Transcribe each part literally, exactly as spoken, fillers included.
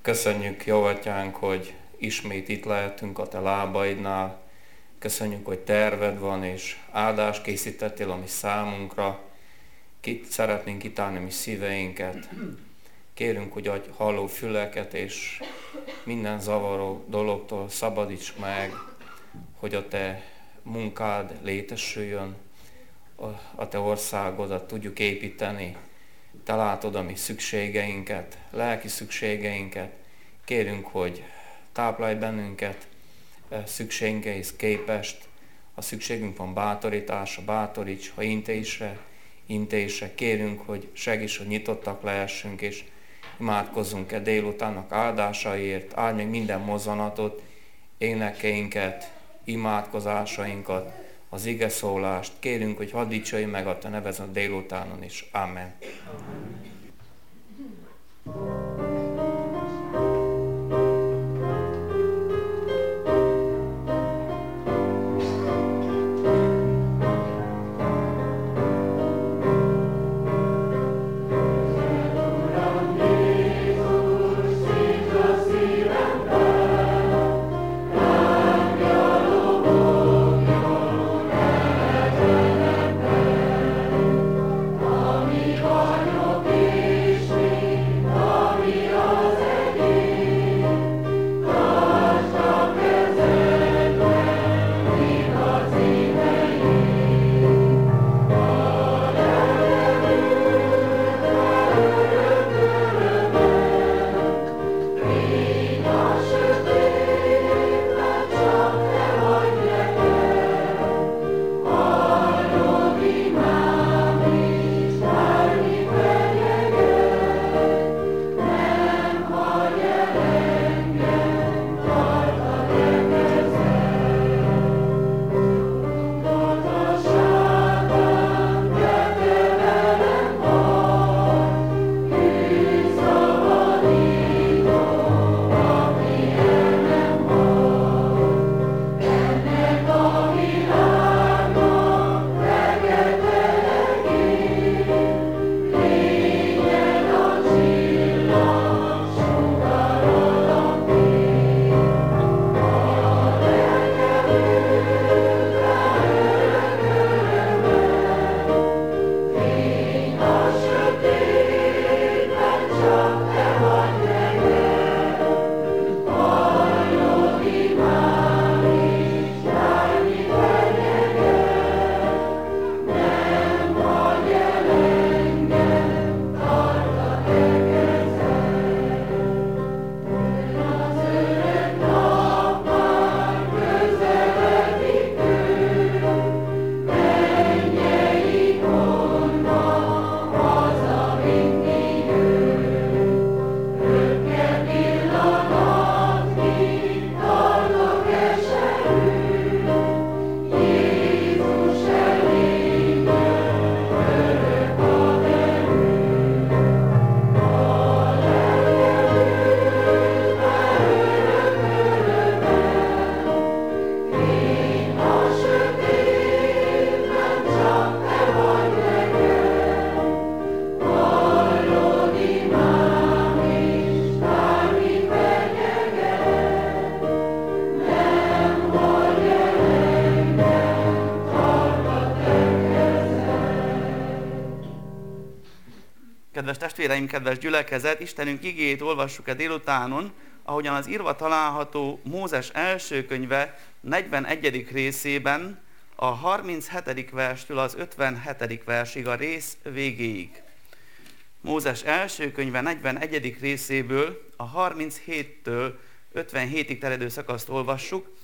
Köszönjük, jó atyánk, hogy ismét itt lehetünk a te lábaidnál. Köszönjük, hogy terved van, és áldást készítettél a mi számunkra. Kit szeretnénk kitálni mi szíveinket. Kérünk, hogy adj halló füleket, és minden zavaró dologtól szabadíts meg, hogy a te munkád létesüljön, a te országodat tudjuk építeni. Te látod a mi szükségeinket, lelki szükségeinket. Kérünk, hogy táplálj bennünket szükségeinkhez képest. Ha szükségünk van bátorításra, bátoríts, ha intésre, intésre. Kérünk, hogy segíts, hogy nyitottak lehessünk, és imádkozzunk-e délutánnak áldásaiért. Áld meg minden mozzanatot, énekeinket, imádkozásainkat, az ige szólást. Kérünk, hogy hadd dicsőj meg a te neved a délutánon is. Amen. Amen. Kedves testvéreim, kedves gyülekezet, Istenünk igéjét olvassuk-e délutánon, ahogyan az írva található Mózes első könyve negyvenegyedik részében, a harminchetedik verstől az ötvenhetedik versig a rész végéig. Mózes első könyve negyvenegyedik részéből a harminchettől ötvenhétig terjedő szakaszt olvassuk.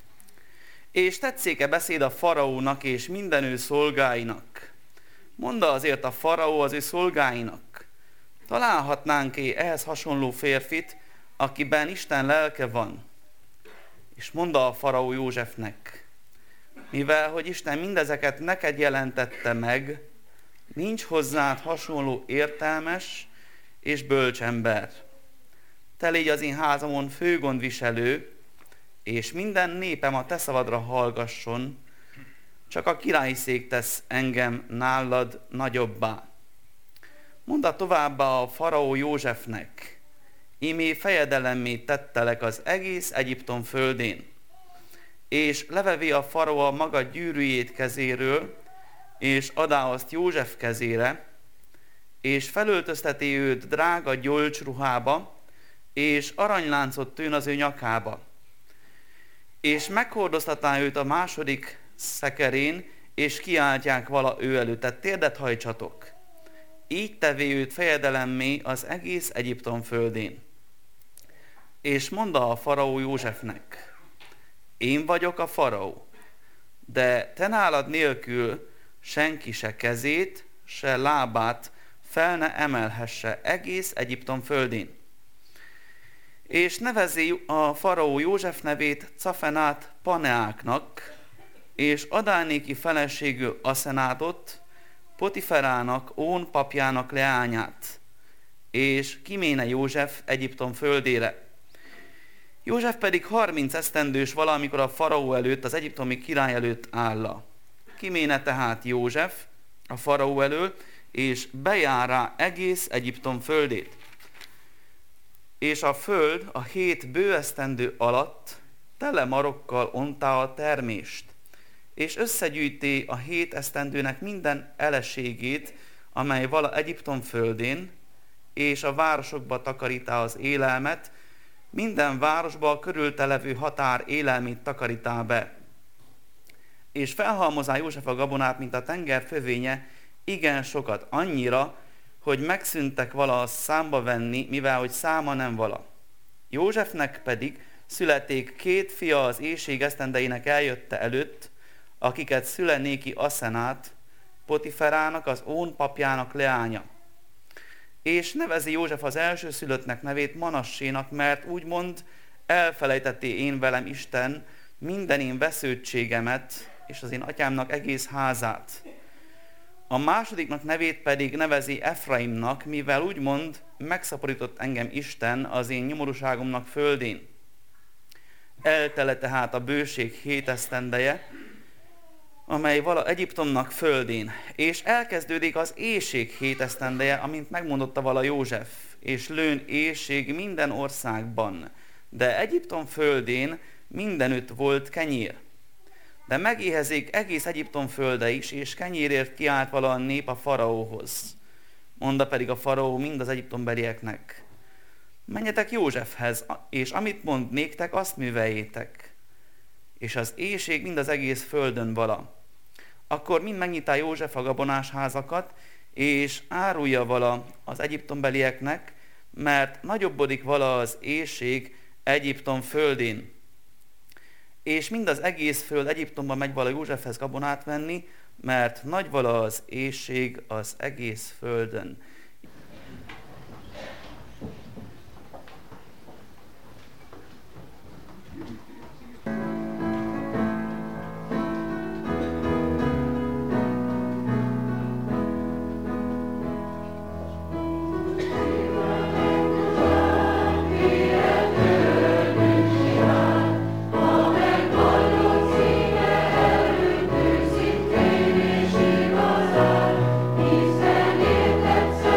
És tetszéke beszéd a faraónak és minden ő szolgáinak. Mondta azért a faraó az ő szolgáinak: találhatnánk-e ehhez hasonló férfit, akiben Isten lelke van? És mondta a faraó Józsefnek: mivel hogy Isten mindezeket neked jelentette meg, nincs hozzád hasonló értelmes és bölcs ember. Te légy az én házamon főgondviselő, és minden népem a te szavadra hallgasson, csak a királyszék tesz engem nálad nagyobbá. Mondta továbbá a faraó Józsefnek: ímé fejedelemmé tettelek az egész Egyiptom földén. És levevé a farao a maga gyűrűjét kezéről, és adá azt József kezére, és felöltözteti őt drága gyolcsruhába, és aranyláncot tűn az ő nyakába. És meghordoztatná őt a második szekerén, és kiáltják vala ő előtt, tehát térdet hajtsatok. Így tevé őt fejedelemmé az egész Egyiptom földén. És mondta a faraó Józsefnek, én vagyok a faraó, de te nálad nélkül senki se kezét, se lábát fel ne emelhesse egész Egyiptom földén. És nevezi a faraó József nevét Cafenát Paneáknak, és adánéki feleségül Aszenátot, Potiferának, Ón papjának leányát, és kiméne József Egyiptom földére. József pedig harminc esztendős valamikor a faraó előtt, az egyiptomi király előtt álla. Kiméne tehát József a faraó elől, és bejár rá egész Egyiptom földét. És a föld a hét bőesztendő alatt tele marokkal ontá a termést, és összegyűjté a hét esztendőnek minden eleségét, amely vala Egyiptom földén, és a városokba takarítá az élelmet, minden városba a körülte levő határ élelmét takarítá be. És felhalmozá József a gabonát, mint a tenger fövénye, igen sokat, annyira, hogy megszűntek vala azt számba venni, mivel hogy száma nem vala. Józsefnek pedig születték két fia az éhség esztendeinek eljötte előtt, akiket szüle néki Aszenát, Potiferának, az Ón papjának leánya. És nevezi József az elsőszülöttnek nevét Manassénak, mert úgymond elfelejtetté én velem Isten minden én vesződtségemet, és az én atyámnak egész házát. A másodiknak nevét pedig nevezi Efraimnak, mivel úgymond megszaporított engem Isten az én nyomorúságomnak földén. Eltele tehát a bőség hét esztendeje, amely vala Egyiptomnak földén, és elkezdődik az éhség hét esztendeje, amint megmondotta vala József, és lőn éhség minden országban, de Egyiptom földén mindenütt volt kenyér. De megéhezik egész Egyiptom földe is, és kenyérért kiállt vala a nép a faraóhoz. Mondta pedig a faraó mind az egyiptombelieknek, menjetek Józsefhez, és amit mond néktek, azt műveljétek. És az éhség mind az egész földön vala. Akkor mind megnyitá József a gabonás házakat, és árulja vala az egyiptombelieknek, mert nagyobbodik vala az éhség Egyiptom földén. És mind az egész föld Egyiptomban megy vala Józsefhez gabonát venni, mert nagy vala az éhség az egész földön. Hiszen érted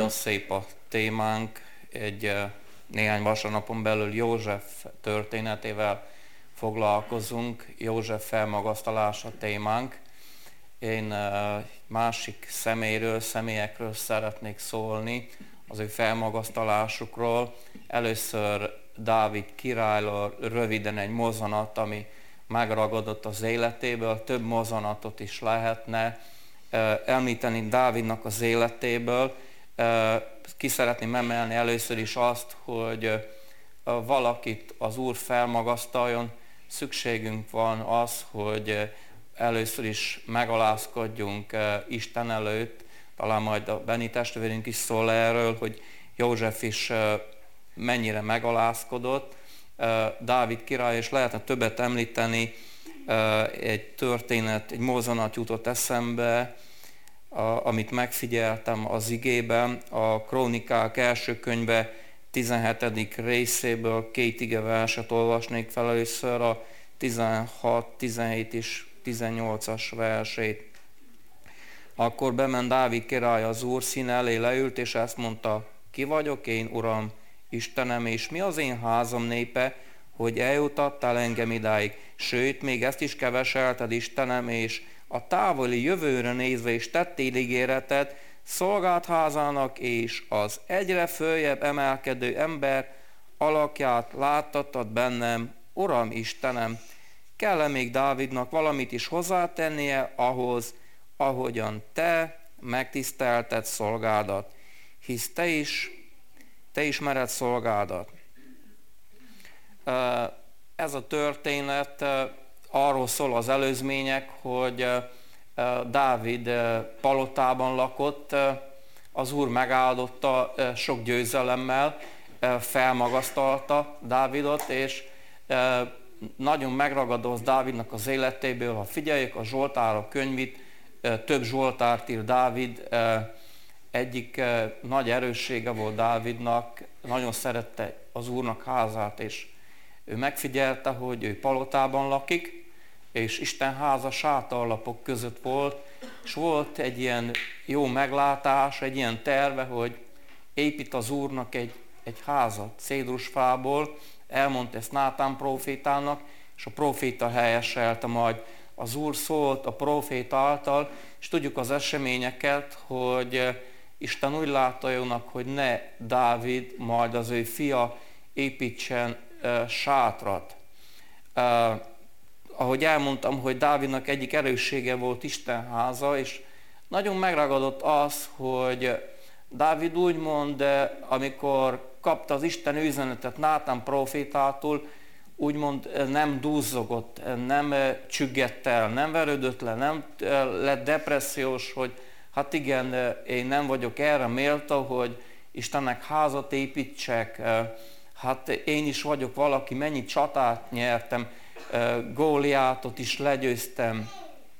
nagyon szép a témánk, egy néhány vasárnapon belül József történetével foglalkozunk, József felmagasztalása témánk. Én másik személyről, személyekről szeretnék szólni, az ő felmagasztalásukról. Először Dávid királyról röviden egy mozzanat, ami megragadott az életéből, több mozzanatot is lehetne említeni Dávidnak az életéből. Ki szeretném emelni először is azt, hogy valakit az Úr felmagasztaljon, szükségünk van az, hogy először is megalázkodjunk Isten előtt, talán majd a Beni testvérünk is szól erről, hogy József is mennyire megalázkodott. Dávid király, és lehetne többet említeni, egy történet, egy mozzanat jutott eszembe, amit megfigyeltem az igében, a Krónikák első könyve tizenhetedik részéből két igeverset olvasnék fel először, a tizenhat, tizenhét és tizennyolcas versét. Akkor bement Dávid király az Úr színe elé, leült, és ezt mondta: ki vagyok én, Uram, Istenem, és mi az én házam népe, hogy eljutattál engem idáig? Sőt, még ezt is keveselted, Istenem, és a távoli jövőre nézve is tettél ígéretet szolgált házának, és az egyre följebb emelkedő ember alakját láttattad bennem, Uram Istenem. Kell-e még Dávidnak valamit is hozzátennie ahhoz, ahogyan te megtisztelted szolgádat, hisz te is, te ismered szolgádat. Ez a történet arról szól az előzmények, hogy Dávid palotában lakott, az Úr megáldotta sok győzelemmel, felmagasztalta Dávidot, és nagyon megragadott Dávidnak az életéből. Ha figyeljük a Zsoltárok könyvét, több Zsoltárt ír Dávid, egyik nagy erőssége volt Dávidnak, nagyon szerette az Úrnak házát, és ő megfigyelte, hogy ő palotában lakik, és Isten háza sátorlapok között volt, és volt egy ilyen jó meglátás, egy ilyen terve, hogy épít az Úrnak egy, egy házat cédrusfából, elmondta ezt Nátán prófétának, és a próféta helyeselte, majd az Úr szólt a próféta által, és tudjuk az eseményeket, hogy Isten úgy látta jónak, hogy ne Dávid, majd az ő fia építsen uh, sátrat. Uh, ahogy elmondtam, hogy Dávidnak egyik erőssége volt Isten háza, és nagyon megragadott az, hogy Dávid úgymond, amikor kapta az Isten üzenetet Nátán prófétától, úgymond nem dúzzogott, nem csüggett el, nem verődött le, nem lett depressziós, hogy hát igen, én nem vagyok erre méltó, hogy Istennek házat építsek, hát én is vagyok valaki, mennyi csatát nyertem, Góliátot is legyőztem,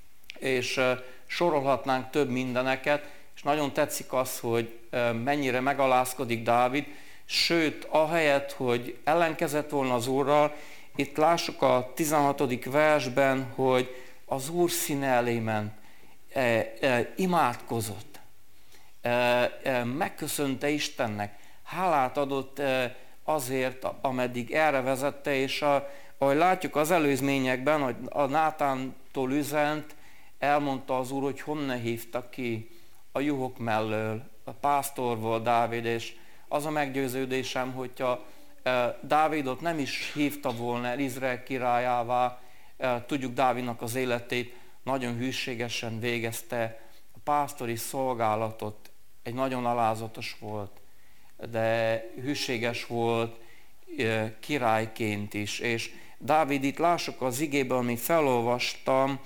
és sorolhatnánk több mindeneket, és nagyon tetszik az, hogy mennyire megalázkodik Dávid, sőt, ahelyett, hogy ellenkezett volna az Úrral, itt lássuk a tizenhatodik versben, hogy az Úr színe elé ment, e, e, imádkozott, e, e, megköszönte Istennek, hálát adott e, azért, ameddig erre vezette, és a, ahogy látjuk az előzményekben, hogy a Nátántól üzent, elmondta az Úr, hogy honnan hívta ki a juhok mellől, a pásztor volt Dávid, és az a meggyőződésem, hogyha Dávidot nem is hívta volna el Izrael királyává, tudjuk Dávidnak az életét, nagyon hűségesen végezte a pásztori szolgálatot, egy nagyon alázatos volt, de hűséges volt királyként is. És Dávid, itt lássuk az igében, amit felolvastam,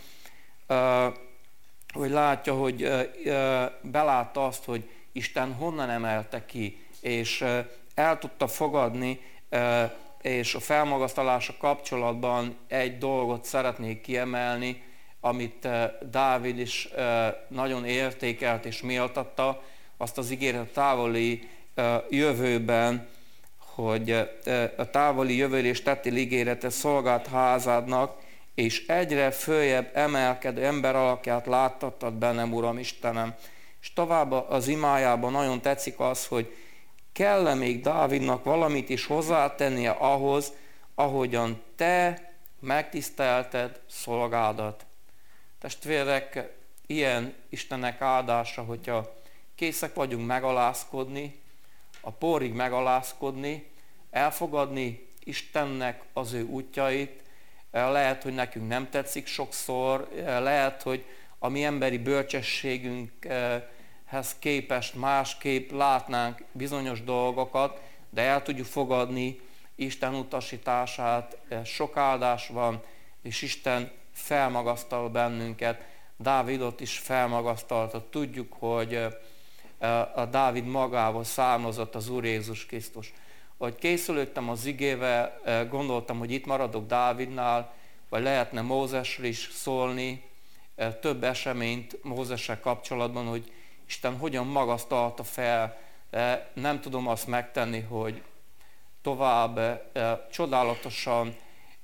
hogy látja, hogy belátta azt, hogy Isten honnan emelte ki, és el tudta fogadni, és a felmagasztalása kapcsolatban egy dolgot szeretnék kiemelni, amit Dávid is nagyon értékelt és méltatta, azt az ígéret a távoli jövőben, hogy a távoli jövőre is tettél ígéretet szolgált házádnak, és egyre följebb emelkedő ember alakját láttattad bennem, Uram Istenem. És tovább az imájában nagyon tetszik az, hogy kell-e még Dávidnak valamit is hozzátennie ahhoz, ahogyan te megtisztelted szolgádat. Testvérek, ilyen Istennek áldása, hogyha készek vagyunk megalázkodni, a porig megalázkodni, elfogadni Istennek az ő útjait. Lehet, hogy nekünk nem tetszik sokszor, lehet, hogy a mi emberi bölcsességünkhez képest másképp látnánk bizonyos dolgokat, de el tudjuk fogadni Isten utasítását, sok áldás van, és Isten felmagasztal bennünket. Dávidot is felmagasztalta. Tudjuk, hogy a Dávid magából származott az Úr Jézus Krisztus. Ahogy készülődtem az igével, gondoltam, hogy itt maradok Dávidnál, vagy lehetne Mózesről is szólni, több eseményt Mózessel kapcsolatban, hogy Isten hogyan magasztalta fel. Nem tudom azt megtenni, hogy tovább csodálatosan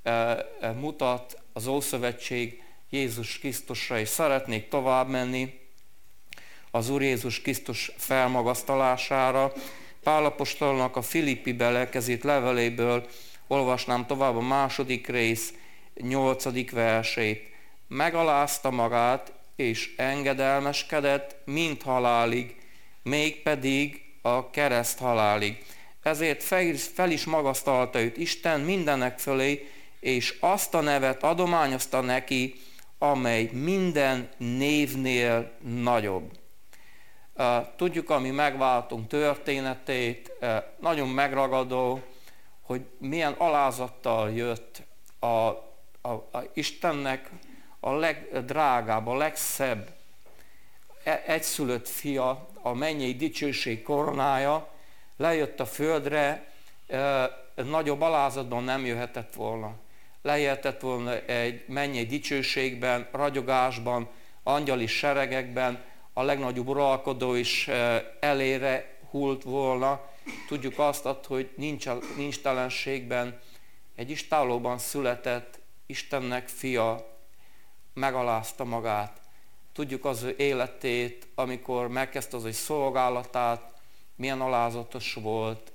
mutat az Ószövetség Jézus Krisztusra, és szeretnék tovább menni az Úr Jézus Krisztus felmagasztalására. Pál apostolnak a Filippibe lelkezett leveléből olvasnám tovább a második rész nyolcadik versét. Megalázta magát, és engedelmeskedett, mint halálig, mégpedig a kereszt halálig. Ezért fel is magasztalta őt Isten mindenek fölé, és azt a nevet adományozta neki, amely minden névnél nagyobb. Tudjuk, ami megváltunk történetét, nagyon megragadó, hogy milyen alázattal jött a, a, a Istennek a legdrágább, a legszebb egyszülött fia, a mennyei dicsőség koronája, lejött a földre, nagyobb alázatban nem jöhetett volna. Lejöhetett volna egy mennyei dicsőségben, ragyogásban, angyali seregekben, a legnagyobb uralkodó is elére hult volna. Tudjuk azt, hogy nincs, nincs telenségben egy istállóban született Istennek fia megalázta magát. Tudjuk az ő életét, amikor megkezdte az ő szolgálatát, milyen alázatos volt,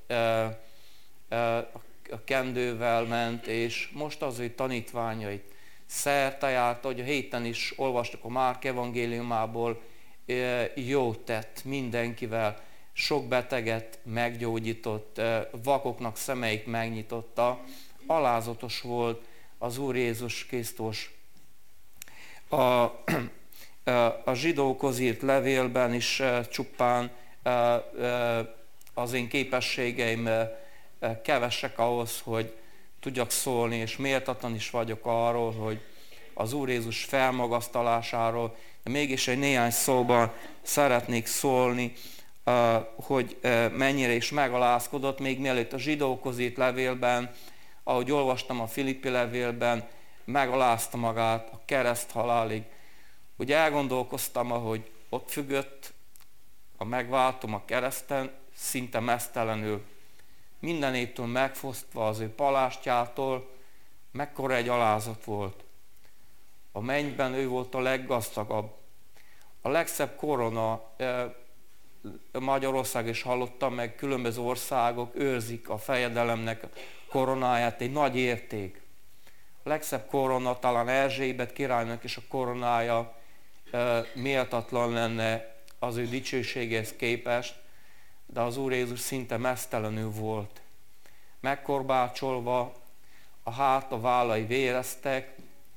a kendővel ment, és most az ő tanítványait szerte járt, ahogy a héten is olvastuk a Márk evangéliumából, jót tett mindenkivel, sok beteget meggyógyított, vakoknak szemeik megnyitotta, alázatos volt az Úr Jézus Krisztus. A, a zsidókhoz írt levélben is csupán az én képességeim kevesek ahhoz, hogy tudjak szólni, és méltatlan is vagyok arról, hogy az Úr Jézus felmagasztalásáról, de mégis egy néhány szóban szeretnék szólni, hogy mennyire is megalázkodott, még mielőtt a zsidókhoz írt levélben, ahogy olvastam a Filippi levélben, megalázta magát a kereszt halálig. Ugye elgondolkoztam, ahogy ott függött a megváltom a kereszten, szinte meztelenül, mindenétől megfosztva az ő palástjától, mekkora egy alázat volt. A mennyben ő volt a leggazdagabb. A legszebb korona, Magyarország is hallottam meg, különböző országok őrzik a fejedelemnek koronáját, egy nagy érték. A legszebb korona, talán Erzsébet királynak is a koronája méltatlan lenne az ő dicsőséghez képest, de az Úr Jézus szinte meztelenül volt. Megkorbácsolva, a hát, a vállai véreztek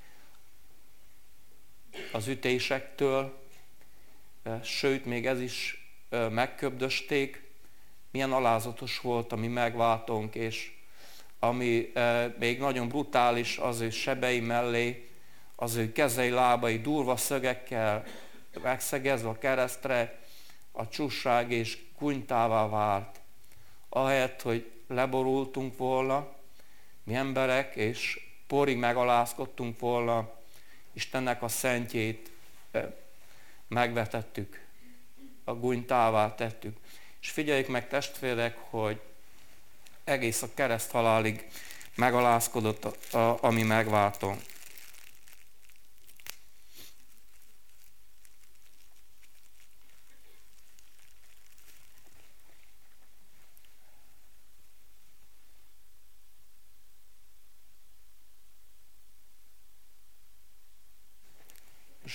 az ütésektől, sőt, még ez is megköbdösték. Milyen alázatos volt a mi megváltónk, és ami még nagyon brutális, az ő sebei mellé, az ő kezei, lábai durva szögekkel megszegezve a keresztre, a csússág és kunytává vált. Ahelyett, hogy leborultunk volna, mi emberek, és porig megalázkodtunk volna, Istennek a szentjét megvetettük, a gunytává tettük. És figyeljük meg, testvérek, hogy egész a kereszt halálig megalázkodott a, a, a mi megváltónk.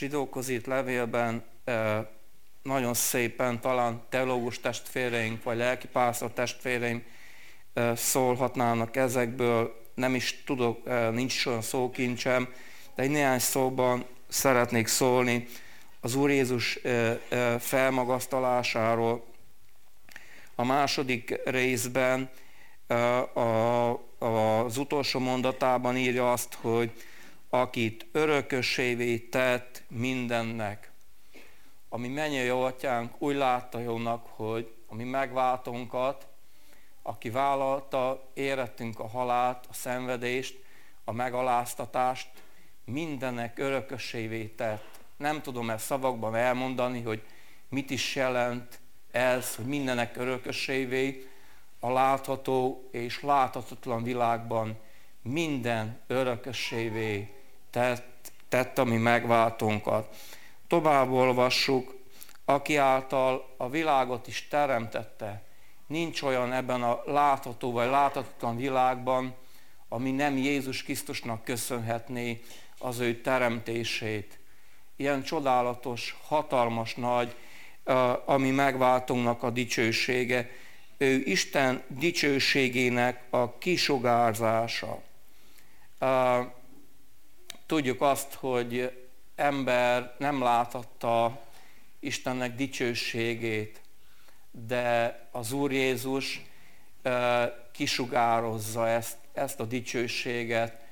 zsidókhoz írt levélben nagyon szépen talán teológus testvéreink, vagy lelkipásztor testvéreim szólhatnának ezekből, nem is tudok, nincs is olyan szókincsem, de egy néhány szóban szeretnék szólni az Úr Jézus felmagasztalásáról. A második részben az utolsó mondatában írja azt, hogy akit örökössévé tett mindennek. Ami mennyei atyánk úgy látta jónak, hogy a mi megváltónkat, aki vállalta érettünk a halált, a szenvedést, a megaláztatást, mindennek örökössévé tett. Nem tudom ezt szavakban elmondani, hogy mit is jelent ez, hogy mindennek örökössévé, a látható és láthatatlan világban minden örökössévé tett, tett a mi megváltónkat. Tovább olvassuk, aki által a világot is teremtette. Nincs olyan ebben a látható vagy láthatatlan világban, ami nem Jézus Krisztusnak köszönhetné az ő teremtését. Ilyen csodálatos, hatalmas nagy, a mi megváltónknak a dicsősége. Ő Isten dicsőségének a kisugárzása. Tudjuk azt, hogy ember nem láthatta Istennek dicsőségét, de az Úr Jézus kisugározza ezt, ezt a dicsőséget.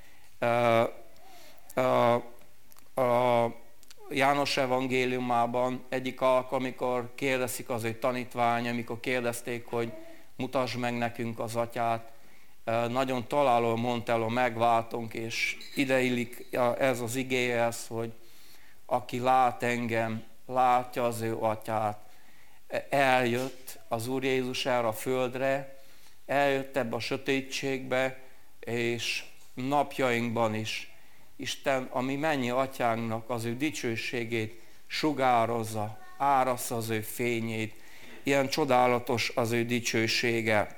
A János evangéliumában egyik alkalom, amikor kérdezik az ő tanítvány, amikor kérdezték, hogy mutasd meg nekünk az atyát, nagyon találó mondta el a megváltónk, és ide illik ez az igéhez, hogy aki lát engem, látja az ő atyát. Eljött az Úr Jézus erre a földre, eljött ebbe a sötétségbe, és napjainkban is Isten, ami mennyi atyánknak az ő dicsőségét sugározza, áraszza az ő fényét. Ilyen csodálatos az ő dicsősége.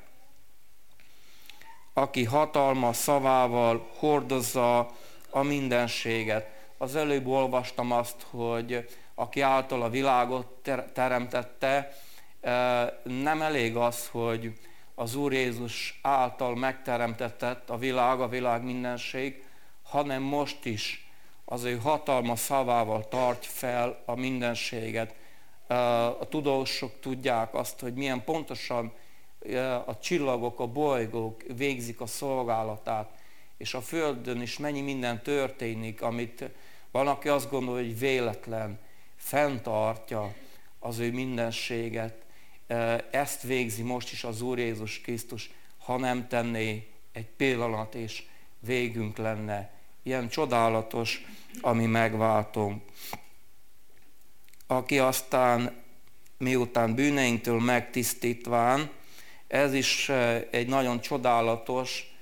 Aki hatalma szavával hordozza a mindenséget. Az előbb olvastam azt, hogy aki által a világot teremtette, nem elég az, hogy az Úr Jézus által megteremtetett a világ, a világ mindenség, hanem most is az ő hatalma szavával tartja fel a mindenséget. A tudósok tudják azt, hogy milyen pontosan a csillagok, a bolygók végzik a szolgálatát, és a Földön is mennyi minden történik, amit van, aki azt gondolja, hogy véletlen, fenntartja az ő mindenséget. Ezt végzi most is az Úr Jézus Krisztus, ha nem tenné egy pillanat, és végünk lenne. Ilyen csodálatos, ami megváltunk. Aki aztán miután bűneinktől megtisztítván, ez is egy nagyon csodálatos,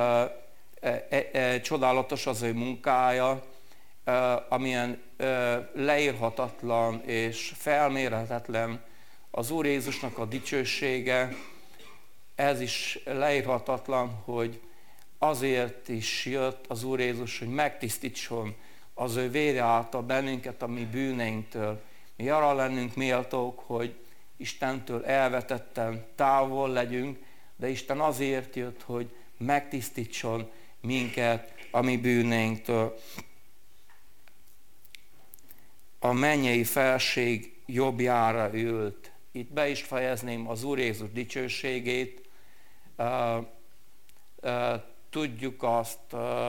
csodálatos az ő munkája, amilyen leírhatatlan és felmérhetetlen az Úr Jézusnak a dicsősége. Ez is leírhatatlan, hogy azért is jött az Úr Jézus, hogy megtisztítson az ő vére által bennünket a mi bűneinktől. Mi arra lennünk méltók, hogy Istentől elvetetten távol legyünk, de Isten azért jött, hogy megtisztítson minket a mi bűneinktől. A mennyei felség jobbjára ült. Itt be is fejezném az Úr Jézus dicsőségét. Tudjuk azt,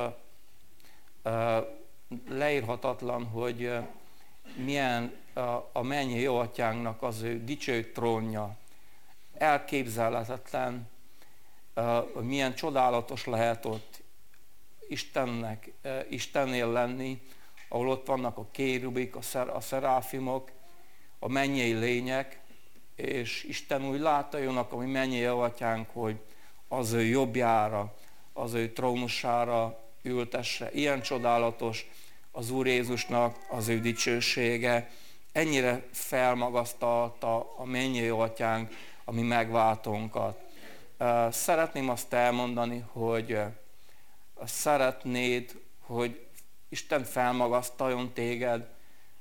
leírhatatlan, hogy milyen a mennyei jó atyánknak az ő dicső trónja. Elképzelhetetlen, hogy milyen csodálatos lehet ott Istennek, Istennél lenni, ahol ott vannak a kérubik, a szeráfimok, a mennyei lények, és Isten úgy látta jónak, ami mennyei jó atyánk, hogy az ő jobbjára, az ő trónusára ültesse. Ilyen csodálatos az Úr Jézusnak az ő dicsősége. Ennyire felmagasztalta a mennyei atyánk a mi megváltónkat. Szeretném azt elmondani, hogy szeretnéd, hogy Isten felmagasztaljon téged,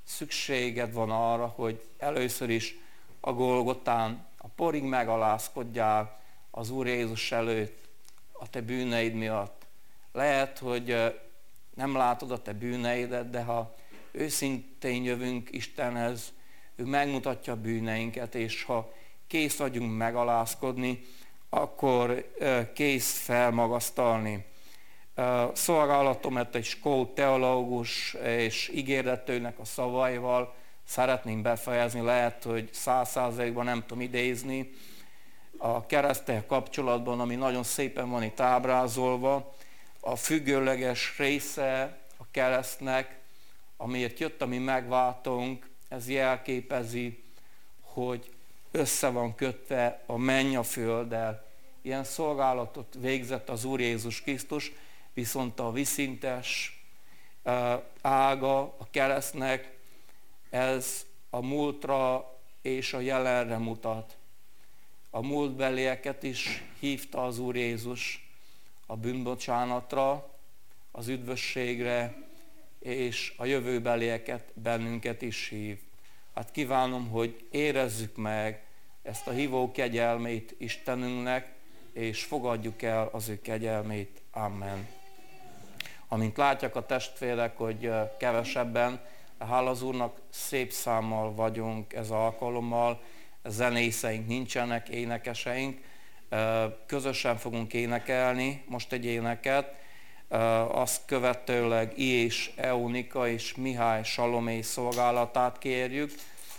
szükséged van arra, hogy először is a Golgotán a porig megalázkodjál az Úr Jézus előtt a te bűneid miatt. Lehet, hogy nem látod a te bűneidet, de ha őszintén jövünk Istenhez, ő megmutatja a bűneinket, és ha kész vagyunk megalázkodni, akkor kész felmagasztalni. Szolgálatomat egy skót teológus és ígéretőnek a szavaival szeretném befejezni, lehet, hogy száz százalékban nem tudom idézni, a kereszttel kapcsolatban, ami nagyon szépen van itt ábrázolva, a függőleges része a keresztnek, amiért jött a mi megváltónk, ez jelképezi, hogy össze van kötve a menny a földdel. Ilyen szolgálatot végzett az Úr Jézus Krisztus, viszont a viszintes ága a keresztnek, ez a múltra és a jelenre mutat. A múltbelieket is hívta az Úr Jézus a bűnbocsánatra, az üdvösségre, és a jövőbelieket, bennünket is hív. Hát kívánom, hogy érezzük meg ezt a hívó kegyelmét Istenünknek, és fogadjuk el az ő kegyelmét. Amen. Amint látják a testvérek, hogy kevesebben, hála az Úrnak, szép számmal vagyunk ez alkalommal, zenészeink nincsenek, énekeseink, közösen fogunk énekelni most egy éneket, azt követőleg I és Eunika és Mihály Salomé szolgálatát kérjük.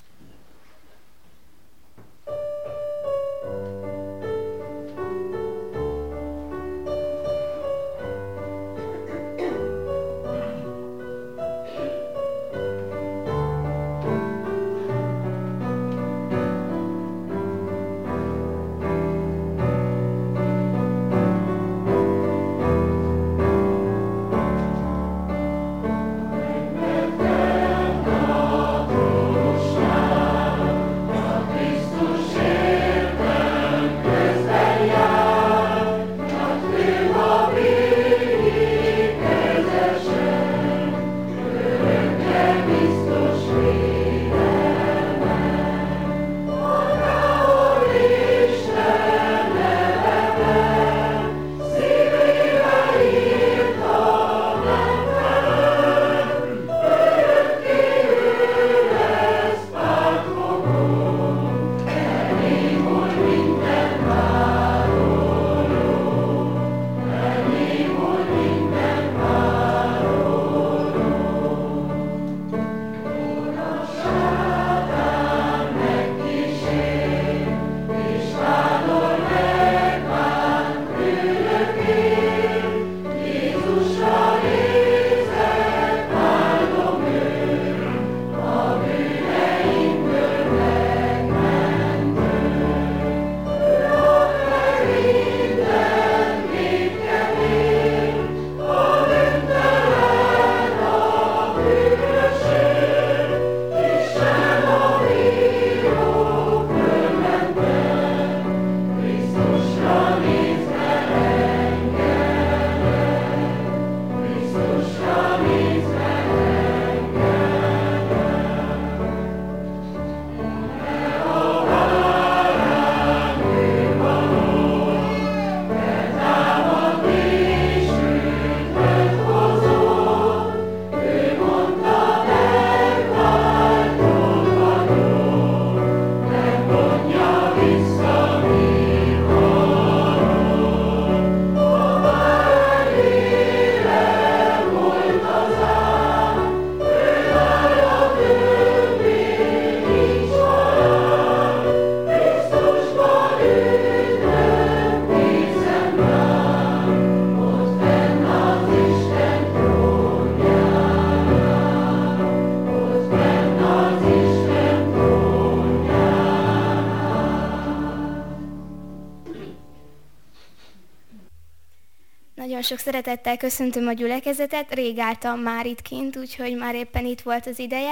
Nagyon sok szeretettel köszöntöm a gyülekezetet, rég álltam már itt kint, úgyhogy már éppen itt volt az ideje.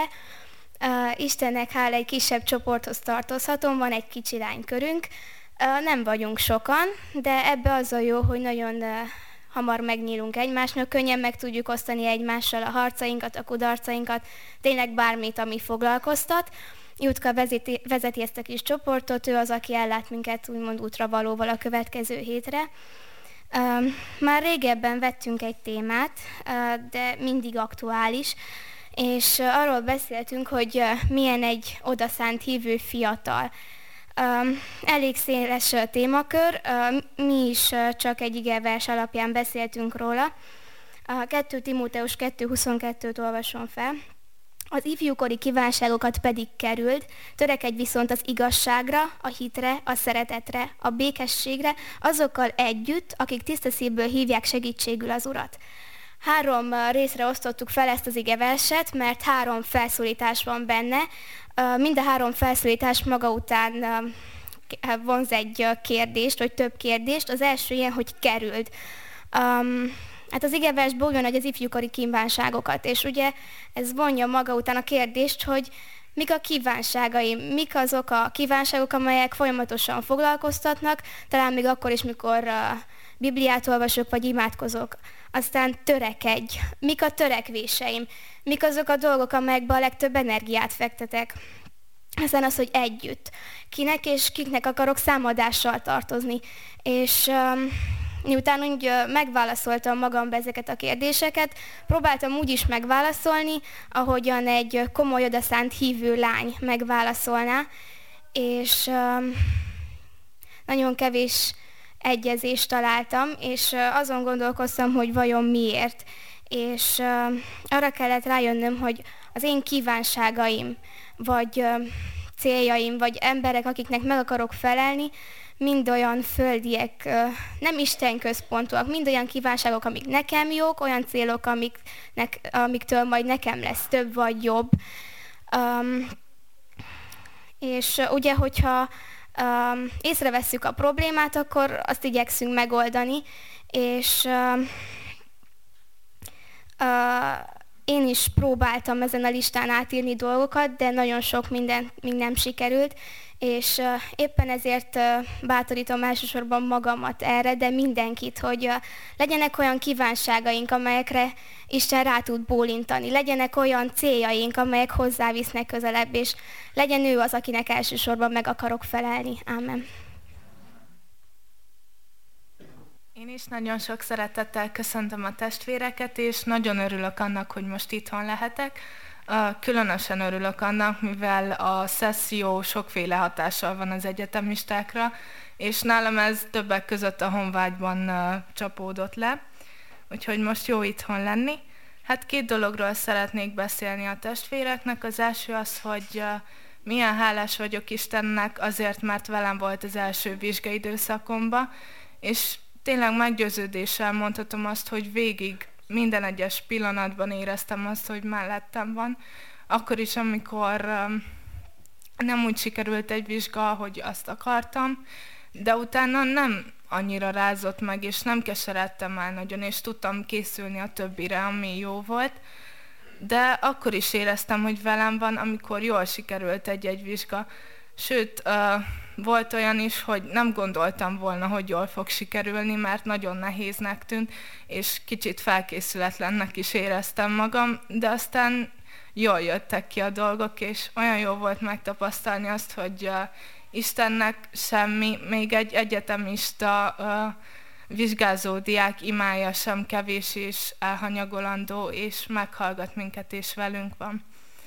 Uh, Istennek hála, egy kisebb csoporthoz tartozhatom, van egy kicsi lánykörünk. Uh, nem vagyunk sokan, de ebbe az a jó, hogy nagyon uh, hamar megnyílunk egymásnak, könnyen meg tudjuk osztani egymással a harcainkat, a kudarcainkat, tényleg bármit, ami foglalkoztat. Jutka vezeti, vezeti ezt a kis csoportot, ő az, aki ellát minket úgymond útravalóval a következő hétre. Már régebben vettünk egy témát, de mindig aktuális, és arról beszéltünk, hogy milyen egy odaszánt hívő fiatal. Elég széles témakör, mi is csak egy igevers alapján beszéltünk róla. kettő Timóteus kettő huszonkettőt olvasom fel. Az ifjúkori kívánságokat pedig kerüld, törekedj viszont az igazságra, a hitre, a szeretetre, a békességre, azokkal együtt, akik tiszta szívből hívják segítségül az Urat. Három részre osztottuk fel ezt az igeverset, mert három felszólítás van benne. Mind a három felszólítás maga után vonz egy kérdést, vagy több kérdést. Az első ilyen, hogy kerüld. Um, hát az igeversből olyan, hogy az ifjúkori kívánságokat, és ugye ez vonja maga után a kérdést, hogy mik a kívánságaim, mik azok a kívánságok, amelyek folyamatosan foglalkoztatnak, talán még akkor is, mikor uh, Bibliát olvasok, vagy imádkozok. Aztán törekedj. Mik a törekvéseim? Mik azok a dolgok, amelyekbe a legtöbb energiát fektetek? Aztán az, hogy együtt. Kinek és kiknek akarok számadással tartozni. És um, miután úgy uh, megválaszoltam magamba ezeket a kérdéseket, próbáltam úgy is megválaszolni, ahogyan egy komoly odaszánt hívő lány megválaszolná. És um, nagyon kevés egyezést találtam, és azon gondolkoztam, hogy vajon miért. És uh, arra kellett rájönnöm, hogy az én kívánságaim, vagy uh, céljaim, vagy emberek, akiknek meg akarok felelni, mind olyan földiek, uh, nem Isten központúak, mind olyan kívánságok, amik nekem jók, olyan célok, amiknek, amiktől majd nekem lesz több vagy jobb. Um, és uh, ugye, hogyha Um, észrevesszük a problémát, akkor azt igyekszünk megoldani, és uh, uh, én is próbáltam ezen a listán átírni dolgokat, de nagyon sok minden még nem sikerült, és uh, éppen ezért uh, bátorítom elsősorban magamat erre, de mindenkit, hogy uh, legyenek olyan kívánságaink, amelyekre Isten rá tud bólintani, legyenek olyan céljaink, amelyek hozzávisznek közelebb, és legyen ő az, akinek elsősorban meg akarok felelni. Ámen. Én is nagyon sok szeretettel köszöntöm a testvéreket, és nagyon örülök annak, hogy most itthon lehetek. Különösen örülök annak, mivel a szesszió sokféle hatással van az egyetemistákra, és nálam ez többek között a honvágyban csapódott le, úgyhogy most jó itthon lenni. Hát két dologról szeretnék beszélni a testvéreknek. Az első az, hogy milyen hálás vagyok Istennek azért, mert velem volt az első vizsgaidőszakomban, és tényleg meggyőződéssel mondhatom azt, hogy végig minden egyes pillanatban éreztem azt, hogy mellettem van. Akkor is, amikor um, nem úgy sikerült egy vizsga, ahogy azt akartam, de utána nem annyira rázott meg, és nem keseredtem el nagyon, és tudtam készülni a többire, ami jó volt. De akkor is éreztem, hogy velem van, amikor jól sikerült egy-egy vizsga. Sőt, uh, volt olyan is, hogy nem gondoltam volna, hogy jól fog sikerülni, mert nagyon nehéznek tűnt, és kicsit felkészületlennek is éreztem magam, de aztán jól jöttek ki a dolgok, és olyan jó volt megtapasztalni azt, hogy uh, Istennek semmi, még egy egyetemista uh, vizsgázó diák imája sem kevés és elhanyagolandó, és meghallgat minket, és velünk van.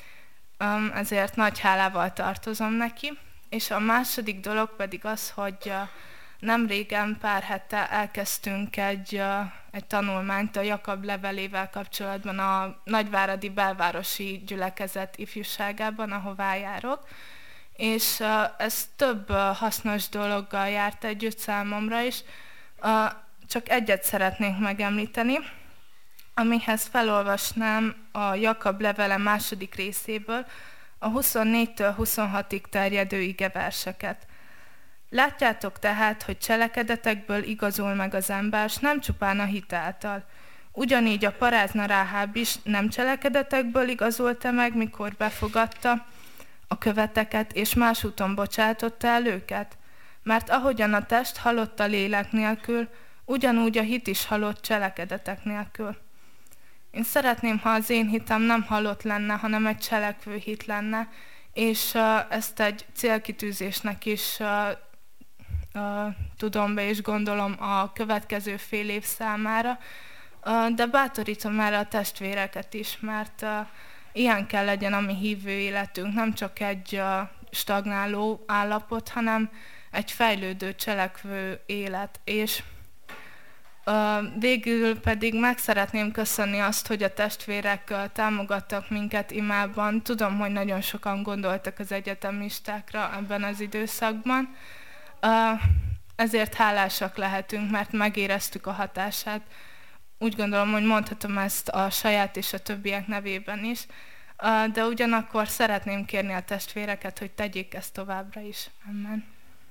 Um, ezért nagy hálával tartozom neki. És a második dolog pedig az, hogy uh, nem régen, pár hete elkezdtünk egy, uh, egy tanulmányt a Jakab levelével kapcsolatban a Nagyváradi Belvárosi Gyülekezet ifjúságában, ahová járok. És uh, ez több uh, hasznos dologgal járt együtt számomra is. Uh, csak egyet szeretnék megemlíteni, amihez felolvasnám a Jakab levele második részéből, a huszonnégytől huszonhatig terjedő igeverseket. Látjátok tehát, hogy cselekedetekből igazul meg az ember, s nem csupán a hit által. Ugyanígy a parázna Ráháb is nem cselekedetekből igazolta meg, mikor befogadta a követeket, és más úton bocsátotta el őket. Mert ahogyan a test halott a lélek nélkül, ugyanúgy a hit is halott cselekedetek nélkül. Én szeretném, ha az én hitem nem halott lenne, hanem egy cselekvő hit lenne, és uh, ezt egy célkitűzésnek is uh, uh, tudom be és gondolom a következő fél év számára, uh, de bátorítom erre a testvéreket is, mert uh, ilyen kell legyen a mi hívő életünk, nem csak egy uh, stagnáló állapot, hanem egy fejlődő, cselekvő élet. És uh, végül pedig meg szeretném köszönni azt, hogy a testvérek uh, támogattak minket imában. Tudom, hogy nagyon sokan gondoltak az egyetemistákra ebben az időszakban. Uh, ezért hálásak lehetünk, mert megéreztük a hatását. Úgy gondolom, hogy mondhatom ezt a saját és a többiek nevében is. Uh, de ugyanakkor szeretném kérni a testvéreket, hogy tegyék ezt továbbra is. Amen.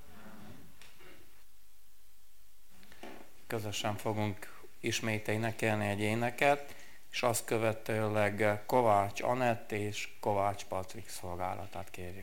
Közösen fogunk ismét énekelni egy éneket, és azt követőleg Kovács Anett és Kovács Patrik szolgálatát kérjük.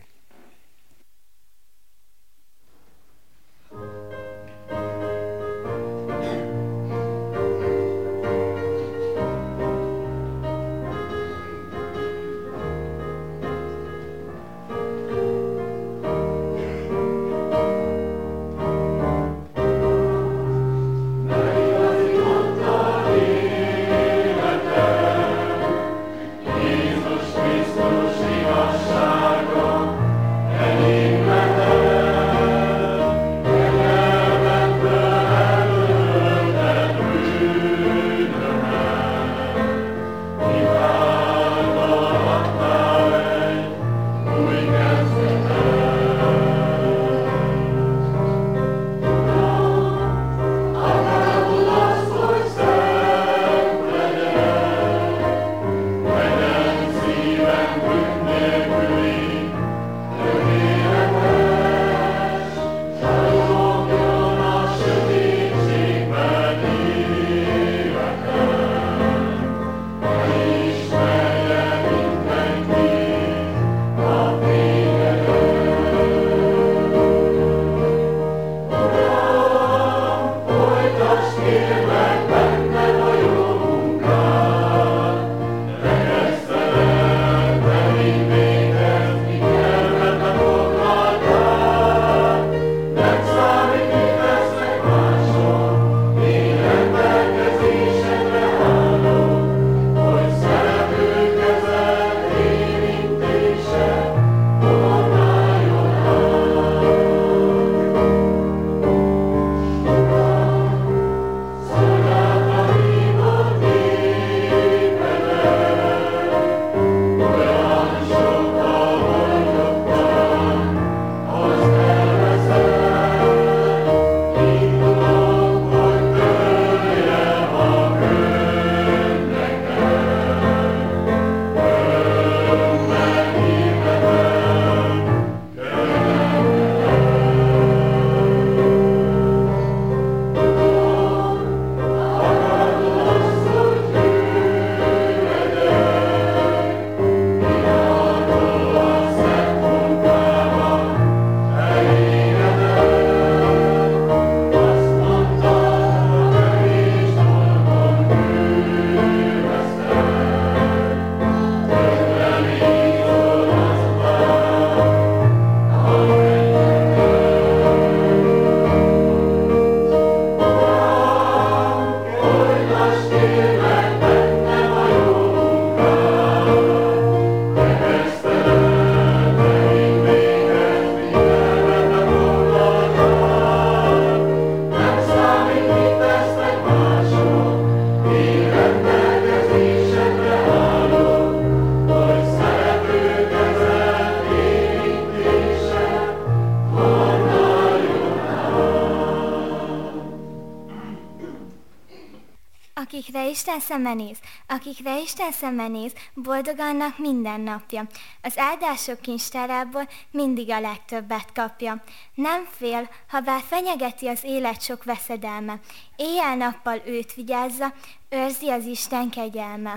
Akikre Isten szeme néz, akikre Isten szeme néz, boldog annak minden napja. Az áldások kincstárából mindig a legtöbbet kapja. Nem fél, ha bár fenyegeti az élet sok veszedelme. Éjjel-nappal őt vigyázza, őrzi az Isten kegyelme.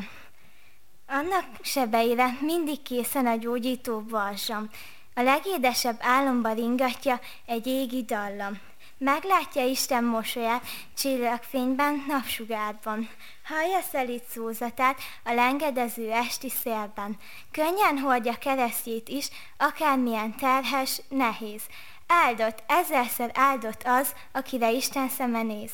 Annak sebeire mindig készen a gyógyító balzsam. A legédesebb álomba ringatja egy égi dallam. Meglátja Isten mosolyát, csillagfényben, napsugárban. Hallja szelíd szózatát a lengedező esti szélben. Könnyen hordja keresztjét is, akármilyen terhes, nehéz. Áldott, ezerszer áldott az, akire Isten szeme néz.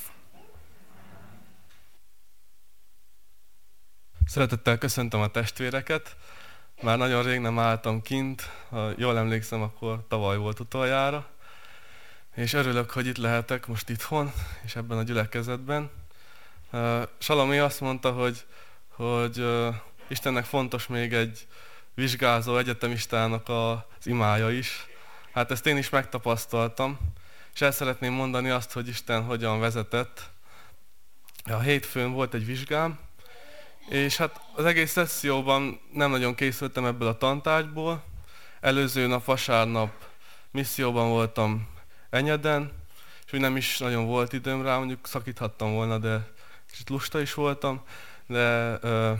Szeretettel köszöntöm a testvéreket. Már nagyon rég nem álltam kint, ha jól emlékszem, akkor tavaly volt utoljára. És örülök, hogy itt lehetek most itthon, és ebben a gyülekezetben. Salomé azt mondta, hogy, hogy Istennek fontos még egy vizsgázó egyetemistának az imája is. Hát ezt én is megtapasztaltam, és el szeretném mondani azt, hogy Isten hogyan vezetett. A hétfőn volt egy vizsgám, és hát az egész szesszióban nem nagyon készültem ebből a tantárgyból. Előző nap, vasárnap misszióban voltam Enyeden, és úgy nem is nagyon volt időm rá, mondjuk szakíthattam volna, de kicsit lusta is voltam. De uh,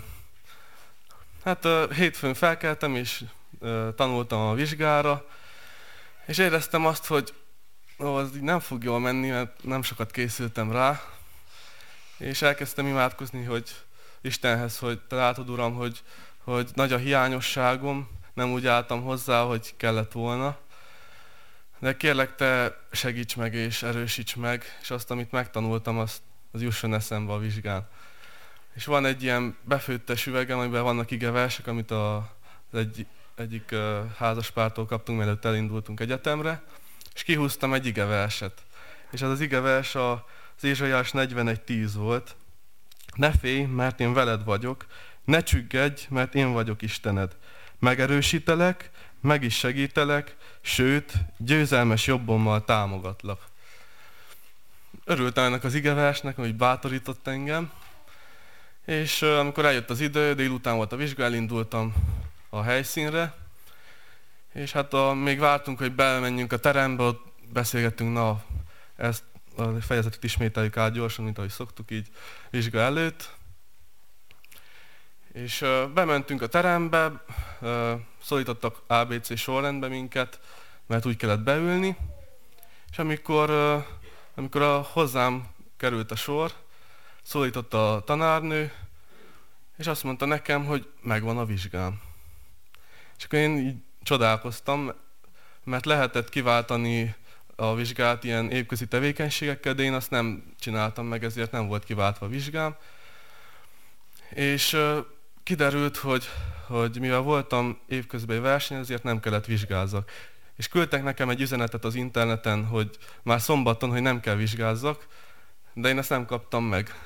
hát uh, hétfőn felkeltem, és uh, tanultam a vizsgára, és éreztem azt, hogy ó, az így nem fog jól menni, mert nem sokat készültem rá, és elkezdtem imádkozni, hogy Istenhez, hogy te látod, Uram, hogy, hogy nagy a hiányosságom, nem úgy álltam hozzá, hogy kellett volna. De kérlek, te segíts meg és erősíts meg, és azt, amit megtanultam, azt, az jusson eszembe a vizsgán. És van egy ilyen befőttes üvegem, amiben vannak igeversek, amit a, az egy, egyik uh, házaspártól kaptunk, mielőtt elindultunk egyetemre, és kihúztam egy igeverset. És az az igevers az Ézsaiás negyvenegy tíz volt. Ne félj, mert én veled vagyok, ne csüggedj, mert én vagyok Istened. Megerősítelek, meg is segítelek, sőt, győzelmes jobbommal támogatlak. Örültem ennek az igeversnek, hogy bátorított engem, és uh, amikor eljött az idő, délután volt a vizsga, elindultam a helyszínre, és hát a, még vártunk, hogy bemenjünk a terembe, ott beszélgettünk, na, ezt a fejezetet ismételjük át gyorsan, mint ahogy szoktuk így vizsga előtt. És uh, bementünk a terembe, uh, szólítottak á bé cé sorrendbe minket, mert úgy kellett beülni, és amikor, uh, amikor a, hozzám került a sor, szólított a tanárnő, és azt mondta nekem, hogy megvan a vizsgám. És akkor én így csodálkoztam, mert lehetett kiváltani a vizsgát ilyen évközi tevékenységekkel, de én azt nem csináltam meg, ezért nem volt kiváltva a vizsgám. És uh, kiderült, hogy, hogy mivel voltam évközben verseny, ezért nem kellett vizsgázzak. És küldtek nekem egy üzenetet az interneten, hogy már szombaton, hogy nem kell vizsgázzak, de én ezt nem kaptam meg.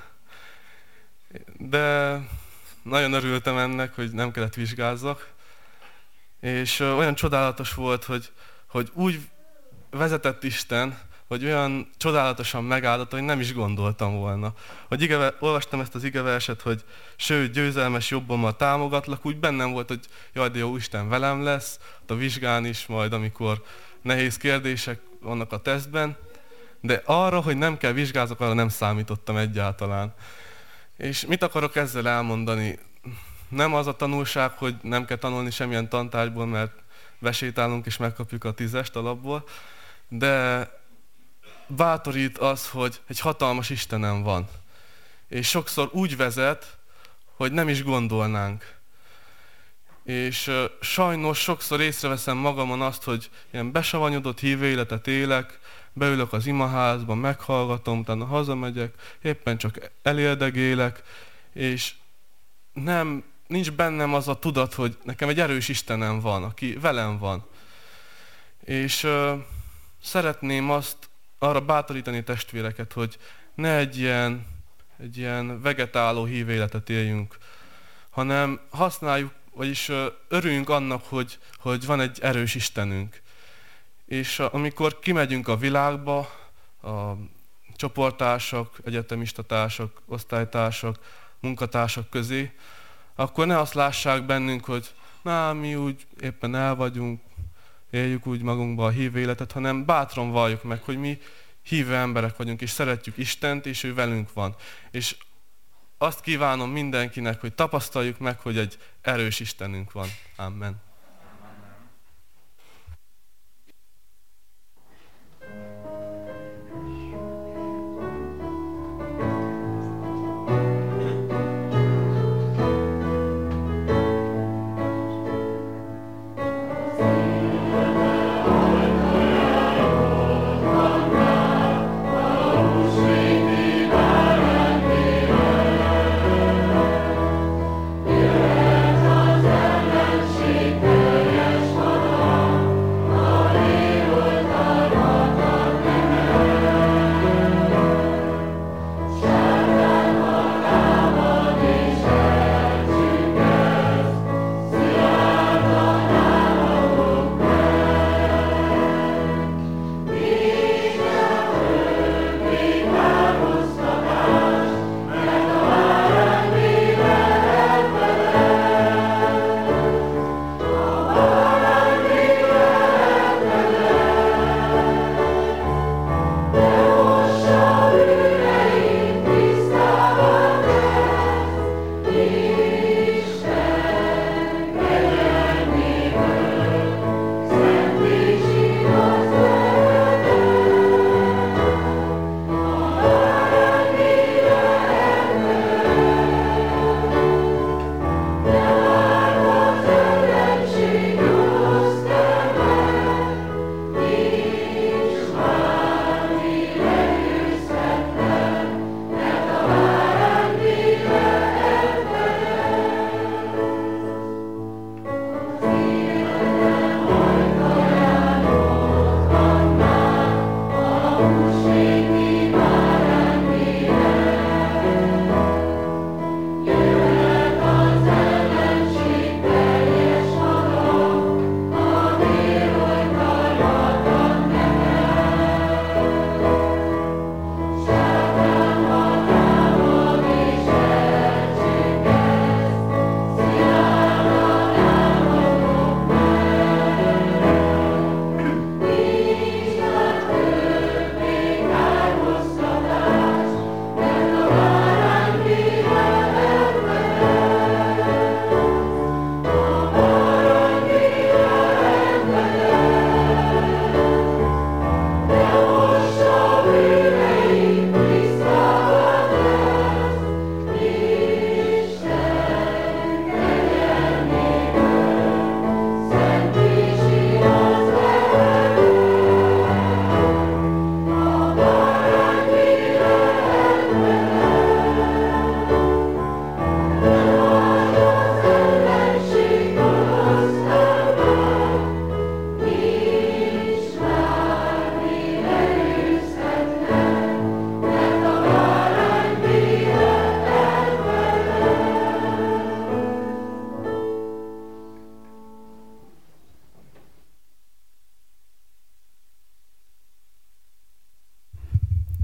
De nagyon örültem ennek, hogy nem kellett vizsgázzak. És uh, olyan csodálatos volt, hogy, hogy úgy vezetett Isten, hogy olyan csodálatosan megáldott, hogy nem is gondoltam volna. Hogy igeve, olvastam ezt az igeverset, hogy sőt, győzelmes jobbommal támogatlak, úgy bennem volt, hogy jaj, de jó, Isten velem lesz, a vizsgán is majd, amikor nehéz kérdések vannak a tesztben, de arra, hogy nem kell vizsgázok, arra nem számítottam egyáltalán. És mit akarok ezzel elmondani? Nem az a tanulság, hogy nem kell tanulni semmilyen tantárgyból, mert besétálunk és megkapjuk a tízest alapból, de bátorít az, hogy egy hatalmas Istenem van. És sokszor úgy vezet, hogy nem is gondolnánk. És uh, sajnos sokszor észreveszem magamon azt, hogy ilyen besavanyodott hívő életet élek, beülök az imaházba, meghallgatom, utána hazamegyek, éppen csak elérdegélek, és nem, nincs bennem az a tudat, hogy nekem egy erős Istenem van, aki velem van. És uh, szeretném azt arra bátorítani testvéreket, hogy ne egy ilyen, egy ilyen vegetáló hívő életet éljünk, hanem használjuk, vagyis uh, örüljünk annak, hogy, hogy van egy erős Istenünk. És uh, amikor kimegyünk a világba, a csoporttársak, egyetemistátársak, osztálytársak, munkatársak közé, akkor ne azt lássák bennünk, hogy na, mi úgy éppen el vagyunk, éljük úgy magunkba a hívő életet, hanem bátran valljuk meg, hogy mi hívő emberek vagyunk, és szeretjük Istent, és ő velünk van. És azt kívánom mindenkinek, hogy tapasztaljuk meg, hogy egy erős Istenünk van. Amen.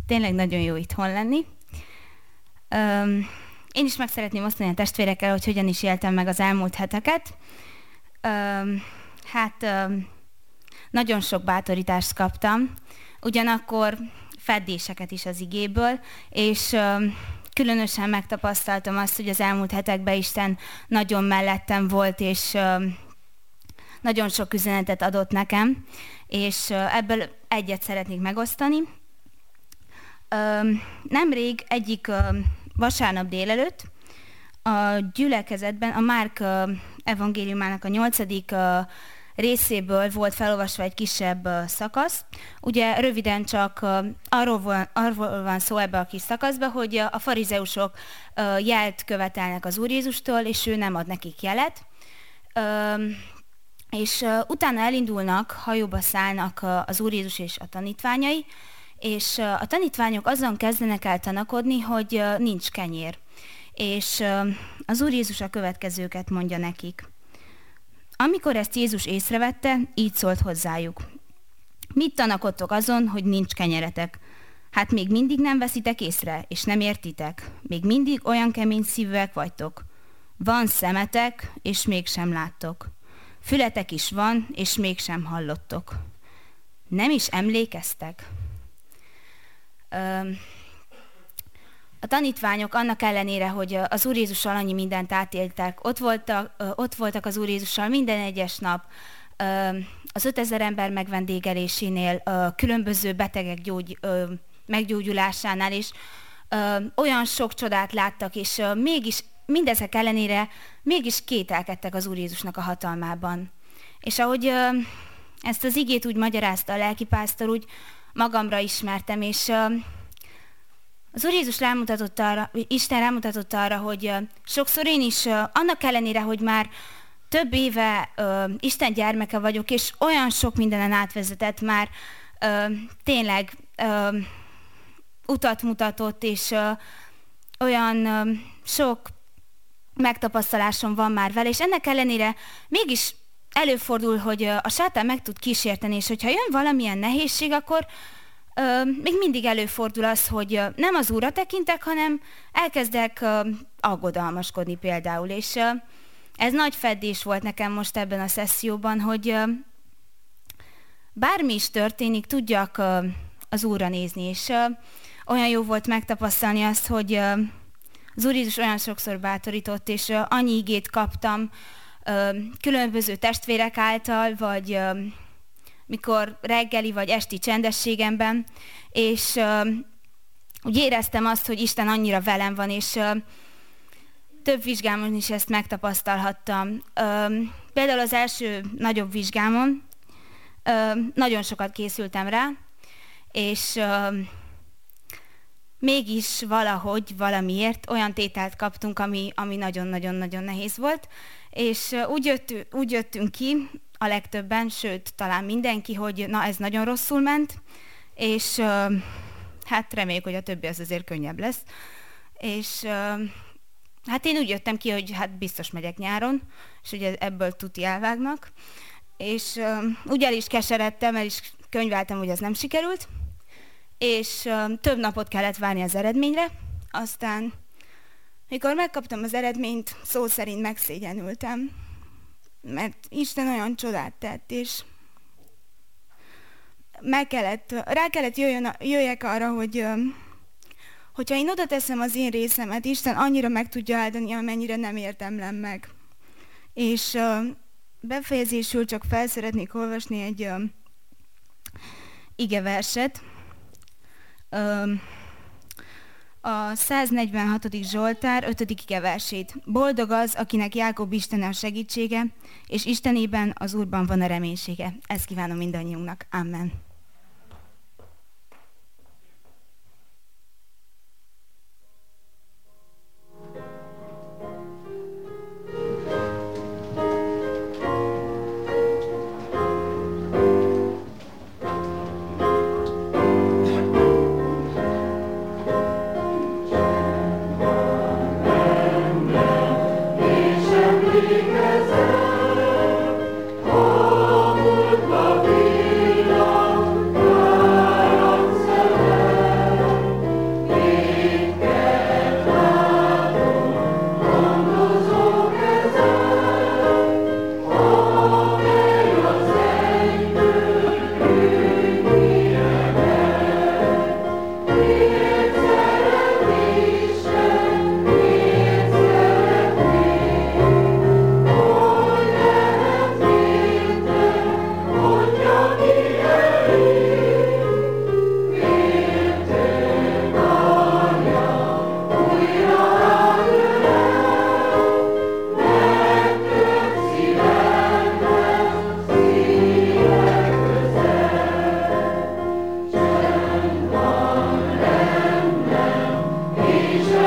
tényleg nagyon jó itthon lenni. Um, én is meg szeretném osztani a testvérekkel, hogy hogyan is éltem meg az elmúlt heteket. Um, hát um, nagyon sok bátorítást kaptam, ugyanakkor feddéseket is az igéből, és um, különösen megtapasztaltam azt, hogy az elmúlt hetekben Isten nagyon mellettem volt, és um, nagyon sok üzenetet adott nekem, és uh, ebből egyet szeretnék megosztani. Um, nemrég egyik um, vasárnap délelőtt a gyülekezetben a Márk uh, evangéliumának a nyolcadik uh, részéből volt felolvasva egy kisebb uh, szakasz. Ugye röviden csak uh, arról, van, arról van szó ebbe a kis szakaszba, hogy uh, a farizeusok uh, jelt követelnek az Úr Jézustól, és ő nem ad nekik jelet. Uh, és uh, utána elindulnak, hajóba szállnak uh, az Úr Jézus és a tanítványai, és uh, a tanítványok azon kezdenek el tanakodni, hogy uh, nincs kenyér. És uh, az Úr Jézus a következőket mondja nekik. Amikor ezt Jézus észrevette, így szólt hozzájuk. Mit tanakodtok azon, hogy nincs kenyeretek? Hát még mindig nem veszitek észre, és nem értitek. Még mindig olyan kemény szívűek vagytok. Van szemetek, és mégsem láttok. Fületek is van, és mégsem hallottok. Nem is emlékeztek? A tanítványok annak ellenére, hogy az Úr Jézussal annyi mindent átéltek, ott voltak, ott voltak az Úr Jézussal minden egyes nap, az ötezer ember megvendégelésénél, különböző betegek gyógy, meggyógyulásánál is olyan sok csodát láttak, és mégis mindezek ellenére mégis kételkedtek az Úr Jézusnak a hatalmában. És ahogy ezt az igét úgy magyarázta a lelkipásztor, úgy magamra ismertem, és az Úr Jézus rámutatott arra, Isten rámutatott arra, hogy sokszor én is, annak ellenére, hogy már több éve Isten gyermeke vagyok, és olyan sok mindenen átvezetett már, tényleg utat mutatott, és olyan sok megtapasztalásom van már vele, és ennek ellenére mégis előfordul, hogy a sátán meg tud kísérteni, és hogyha jön valamilyen nehézség, akkor ö, még mindig előfordul az, hogy nem az Úrra tekintek, hanem elkezdek ö, aggodalmaskodni például. És ö, ez nagy feddés volt nekem most ebben a szesszióban, hogy ö, bármi is történik, tudjak ö, az Úrra nézni, és ö, olyan jó volt megtapasztalni azt, hogy ö, az Úr Jézus olyan sokszor bátorított, és ö, annyi igét kaptam, különböző testvérek által, vagy mikor reggeli vagy esti csendességemben, és úgy éreztem azt, hogy Isten annyira velem van, és több vizsgámon is ezt megtapasztalhattam. Például az első nagyobb vizsgámon nagyon sokat készültem rá, és mégis valahogy, valamiért olyan tételt kaptunk, ami, ami nagyon-nagyon-nagyon nehéz volt, és úgy, jött, úgy jöttünk ki a legtöbben, sőt, talán mindenki, hogy na, ez nagyon rosszul ment, és hát reméljük, hogy a többi az azért könnyebb lesz. És hát én úgy jöttem ki, hogy hát biztos megyek nyáron, és ugye ebből tuti elvágnak, és úgy el is keseredtem, el is könyveltem, hogy ez nem sikerült, és több napot kellett várni az eredményre, aztán mikor megkaptam az eredményt, szó szerint megszégyenültem, mert Isten olyan csodát tett, és meg kellett, rá kellett jöjjön, jöjjek arra, hogy hogyha én oda teszem az én részemet, Isten annyira meg tudja áldani, amennyire nem érdemlem meg. És befejezésül csak fel szeretnék olvasni egy igeverset. A száznegyvenhatodik Zsoltár ötödik igeversét. Boldog az, akinek Jákob Istene a segítsége, és Istenében, az Úrban van a reménysége. Ezt kívánom mindannyiunknak. Amen. Emlékezem, a múltba villan,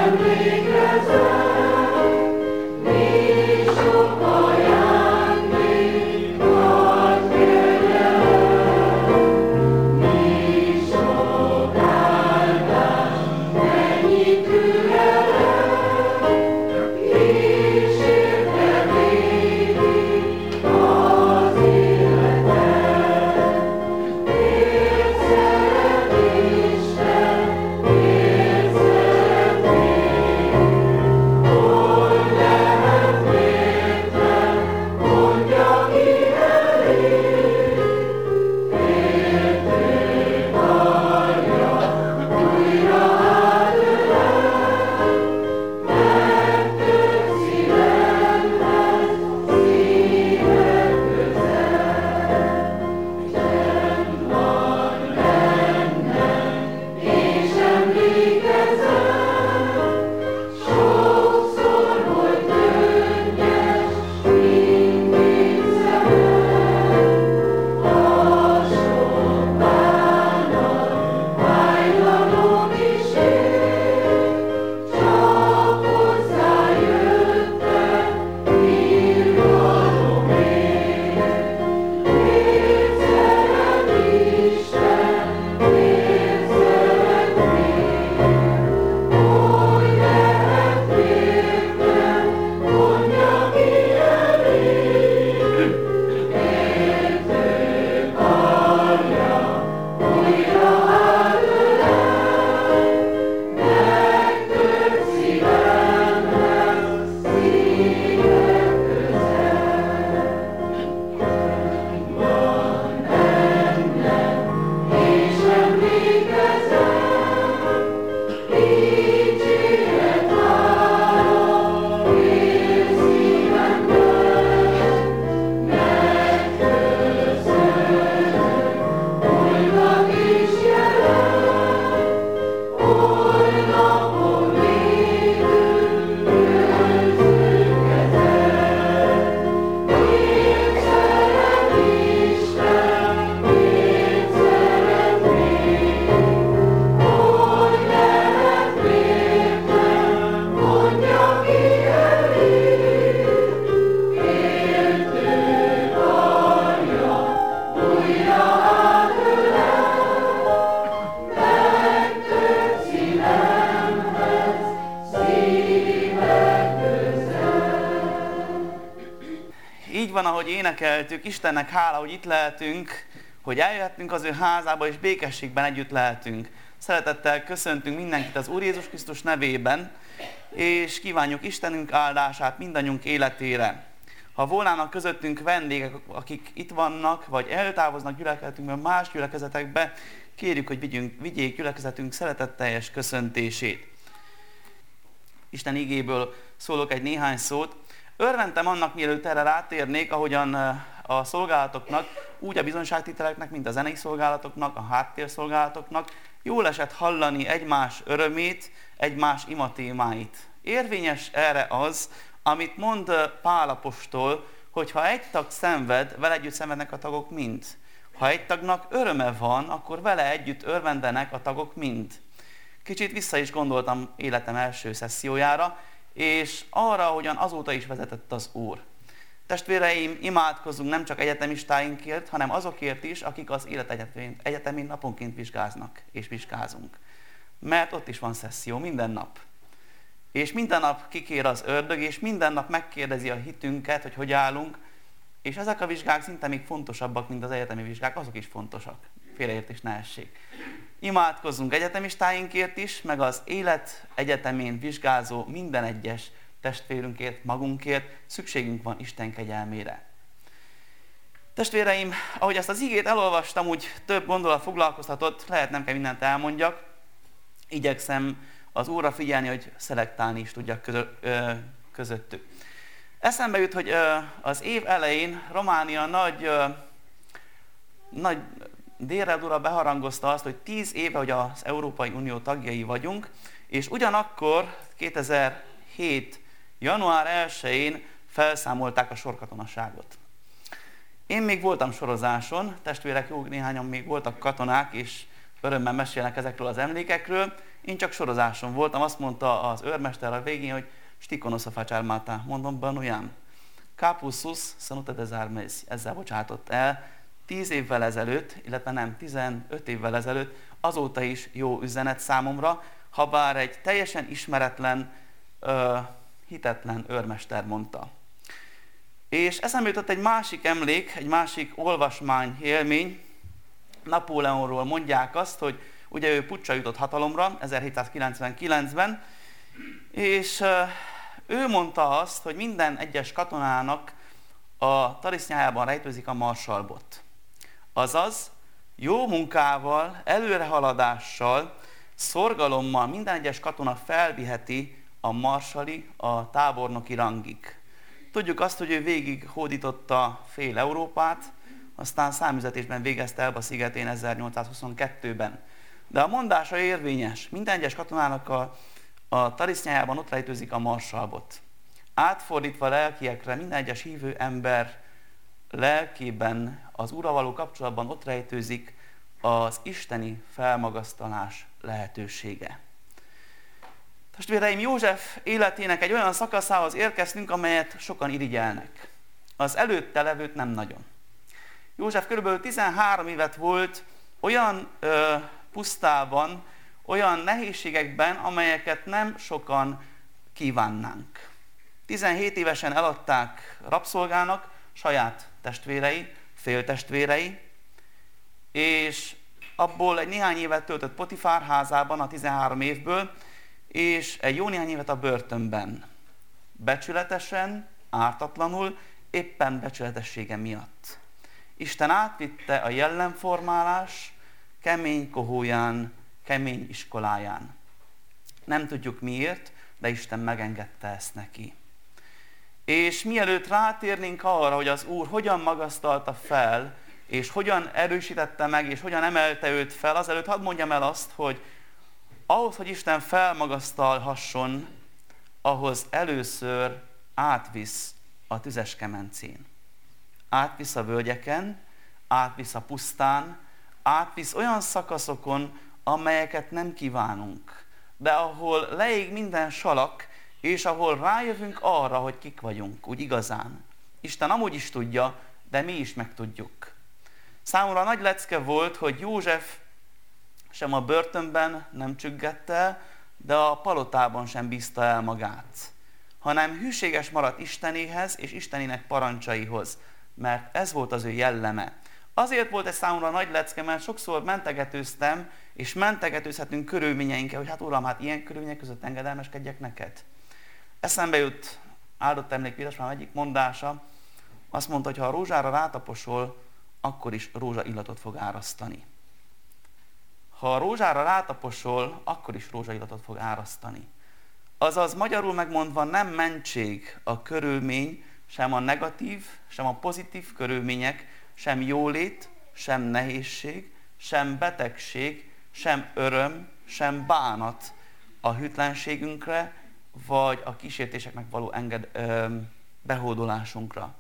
így van, ahogy énekeltük, Istennek hála, hogy itt lehetünk, hogy eljöhetünk az ő házába, és békességben együtt lehetünk. Szeretettel köszöntünk mindenkit az Úr Jézus Krisztus nevében, és kívánjuk Istenünk áldását mindannyiunk életére. Ha volnának közöttünk vendégek, akik itt vannak, vagy eltávoznak gyülekezetünkben más gyülekezetekbe, kérjük, hogy vigyünk, vigyék gyülekezetünk szeretetteljes köszöntését. Isten igéből szólok egy néhány szót. Örventem annak, mielőtt erre rátérnék, ahogyan a szolgálatoknak, úgy a bizonyságtételeknek, mint a zenei szolgálatoknak, a háttérszolgálatoknak jól esett hallani egymás örömét, egymás imatémáit. Érvényes erre az, amit mond Pál apostol, hogy ha egy tag szenved, vele együtt szenvednek a tagok mind. Ha egy tagnak öröme van, akkor vele együtt örvendenek a tagok mind. Kicsit vissza is gondoltam életem első szessziójára, és arra, ahogyan azóta is vezetett az Úr. Testvéreim, imádkozzunk nem csak egyetemistáinkért, hanem azokért is, akik az életegyetemén naponként vizsgáznak és vizsgázunk. Mert ott is van szesszió minden nap. És minden nap kikér az ördög, és minden nap megkérdezi a hitünket, hogy hogy állunk, és ezek a vizsgák szinte még fontosabbak, mint az egyetemi vizsgák, azok is fontosak. Félreértés ne essék. Imádkozzunk egyetemistáinkért is, meg az élet egyetemén vizsgázó minden egyes testvérünkért, magunkért, szükségünk van Isten kegyelmére. Testvéreim, ahogy ezt az igét elolvastam, úgy több gondolat foglalkoztatott, lehet nem kell mindent elmondjak, igyekszem az Úrra figyelni, hogy szelektálni is tudjak közöttük. Eszembe jut, hogy az év elején Románia nagy, nagy délredura beharangozta azt, hogy tíz éve, hogy az Európai Unió tagjai vagyunk, és ugyanakkor kétezer-hét. január elsején felszámolták a sorkatonaságot. Én még voltam sorozáson, testvérek jó néhányan még voltak katonák, és örömmel mesélnek ezekről az emlékekről. Én csak sorozáson voltam, azt mondta az őrmester a végén, hogy stikonosa facsármátá, mondom, banujám. Kápuszus szanutedezármez, ezzel bocsátott el. Tíz évvel ezelőtt, illetve nem, tizenöt évvel ezelőtt, azóta is jó üzenet számomra, ha bár egy teljesen ismeretlen, ö, hitetlen őrmester mondta. És eszembe jutott egy másik emlék, egy másik olvasmány élmény. Napóleonról mondják azt, hogy ugye ő puccsal jutott hatalomra ezerhétszázkilencvenkilencben, és ő mondta azt, hogy minden egyes katonának a tarisznyájában rejtőzik a marsalbot. Azaz, jó munkával, előrehaladással, szorgalommal minden egyes katona felviheti a marsali, a tábornoki rangig. Tudjuk azt, hogy ő végig hódította fél Európát, aztán számüzetésben végezte Elba szigetén ezernyolcszázhuszonkettőben. De a mondása érvényes, minden egyes katonának a, a tarisznyájában ott rejtőzik a marsalbot. Átfordítva lelkiekre, minden egyes hívő ember lelkében, az Úrral való kapcsolatban ott rejtőzik az isteni felmagasztalás lehetősége. Testvéreim, József életének egy olyan szakaszához érkeztünk, amelyet sokan irigyelnek. Az előtte levőt nem nagyon. József körülbelül tizenhárom évet volt olyan ö, pusztában, olyan nehézségekben, amelyeket nem sokan kívánnánk. tizenhét évesen eladták rabszolgának saját testvérei, féltestvérei, és abból egy néhány évet töltött Potifár házában a tizenhárom évből, és egy jó néhány évet a börtönben. Becsületesen, ártatlanul, éppen becsületessége miatt. Isten átvitte a jellemformálás kemény kohóján, kemény iskoláján. Nem tudjuk miért, de Isten megengedte ezt neki. És mielőtt rátérnénk arra, hogy az Úr hogyan magasztalta fel, és hogyan erősítette meg, és hogyan emelte őt fel, azelőtt hadd mondjam el azt, hogy ahhoz, hogy Isten felmagasztalhasson, ahhoz először átvisz a tüzes kemencén. Átvisz a völgyeken, átvisz a pusztán, átvisz olyan szakaszokon, amelyeket nem kívánunk, de ahol leég minden salak, és ahol rájövünk arra, hogy kik vagyunk, úgy igazán. Isten amúgy is tudja, de mi is megtudjuk. Számomra nagy lecke volt, hogy József sem a börtönben nem csüggette, de a palotában sem bízta el magát, hanem hűséges maradt Istenéhez és Istenének parancsaihoz, mert ez volt az ő jelleme. Azért volt ez számomra nagy lecke, mert sokszor mentegetőztem, és mentegetőzhetünk körülményeinkkel, hogy hát Uram, hát ilyen körülmények között engedelmeskedjek neked. Eszembe jut áldott emlék Édesapám egyik mondása, azt mondta, hogy ha a rózsára rátaposol, akkor is rózsa illatot fog árasztani. Ha a rózsára rátaposol, akkor is rózsaillatot fog árasztani. Azaz magyarul megmondva nem mentség a körülmény, sem a negatív, sem a pozitív körülmények, sem jólét, sem nehézség, sem betegség, sem öröm, sem bánat a hűtlenségünkre, vagy a kísértéseknek való enged, ö, behódolásunkra.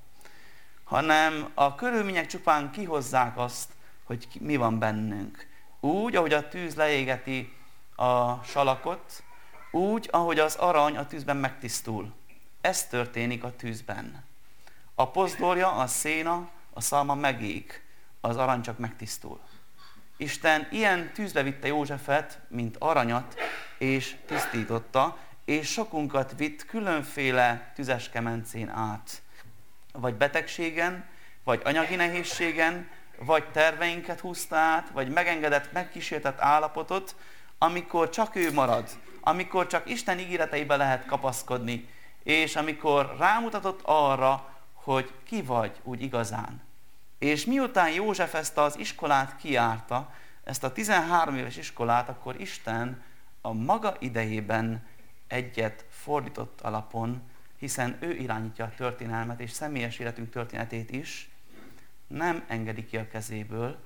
Hanem a körülmények csupán kihozzák azt, hogy mi van bennünk. Úgy, ahogy a tűz leégeti a salakot, úgy, ahogy az arany a tűzben megtisztul. Ez történik a tűzben. A pozdorja, a széna, a szalma megég, az arany csak megtisztul. Isten ilyen tűzbe vitte Józsefet, mint aranyat, és tisztította, és sokunkat vitt különféle tüzes kemencén át. Vagy betegségen, vagy anyagi nehézségen, vagy terveinket húzta át, vagy megengedett, megkísértett állapotot, amikor csak ő marad, amikor csak Isten ígéreteibe lehet kapaszkodni, és amikor rámutatott arra, hogy ki vagy úgy igazán. És miután József ezt az iskolát kijárta, ezt a tizenhárom éves iskolát, akkor Isten a maga idejében egyet fordított alapon, hiszen ő irányítja a történelmet, és személyes életünk történetét is, nem engedi ki a kezéből.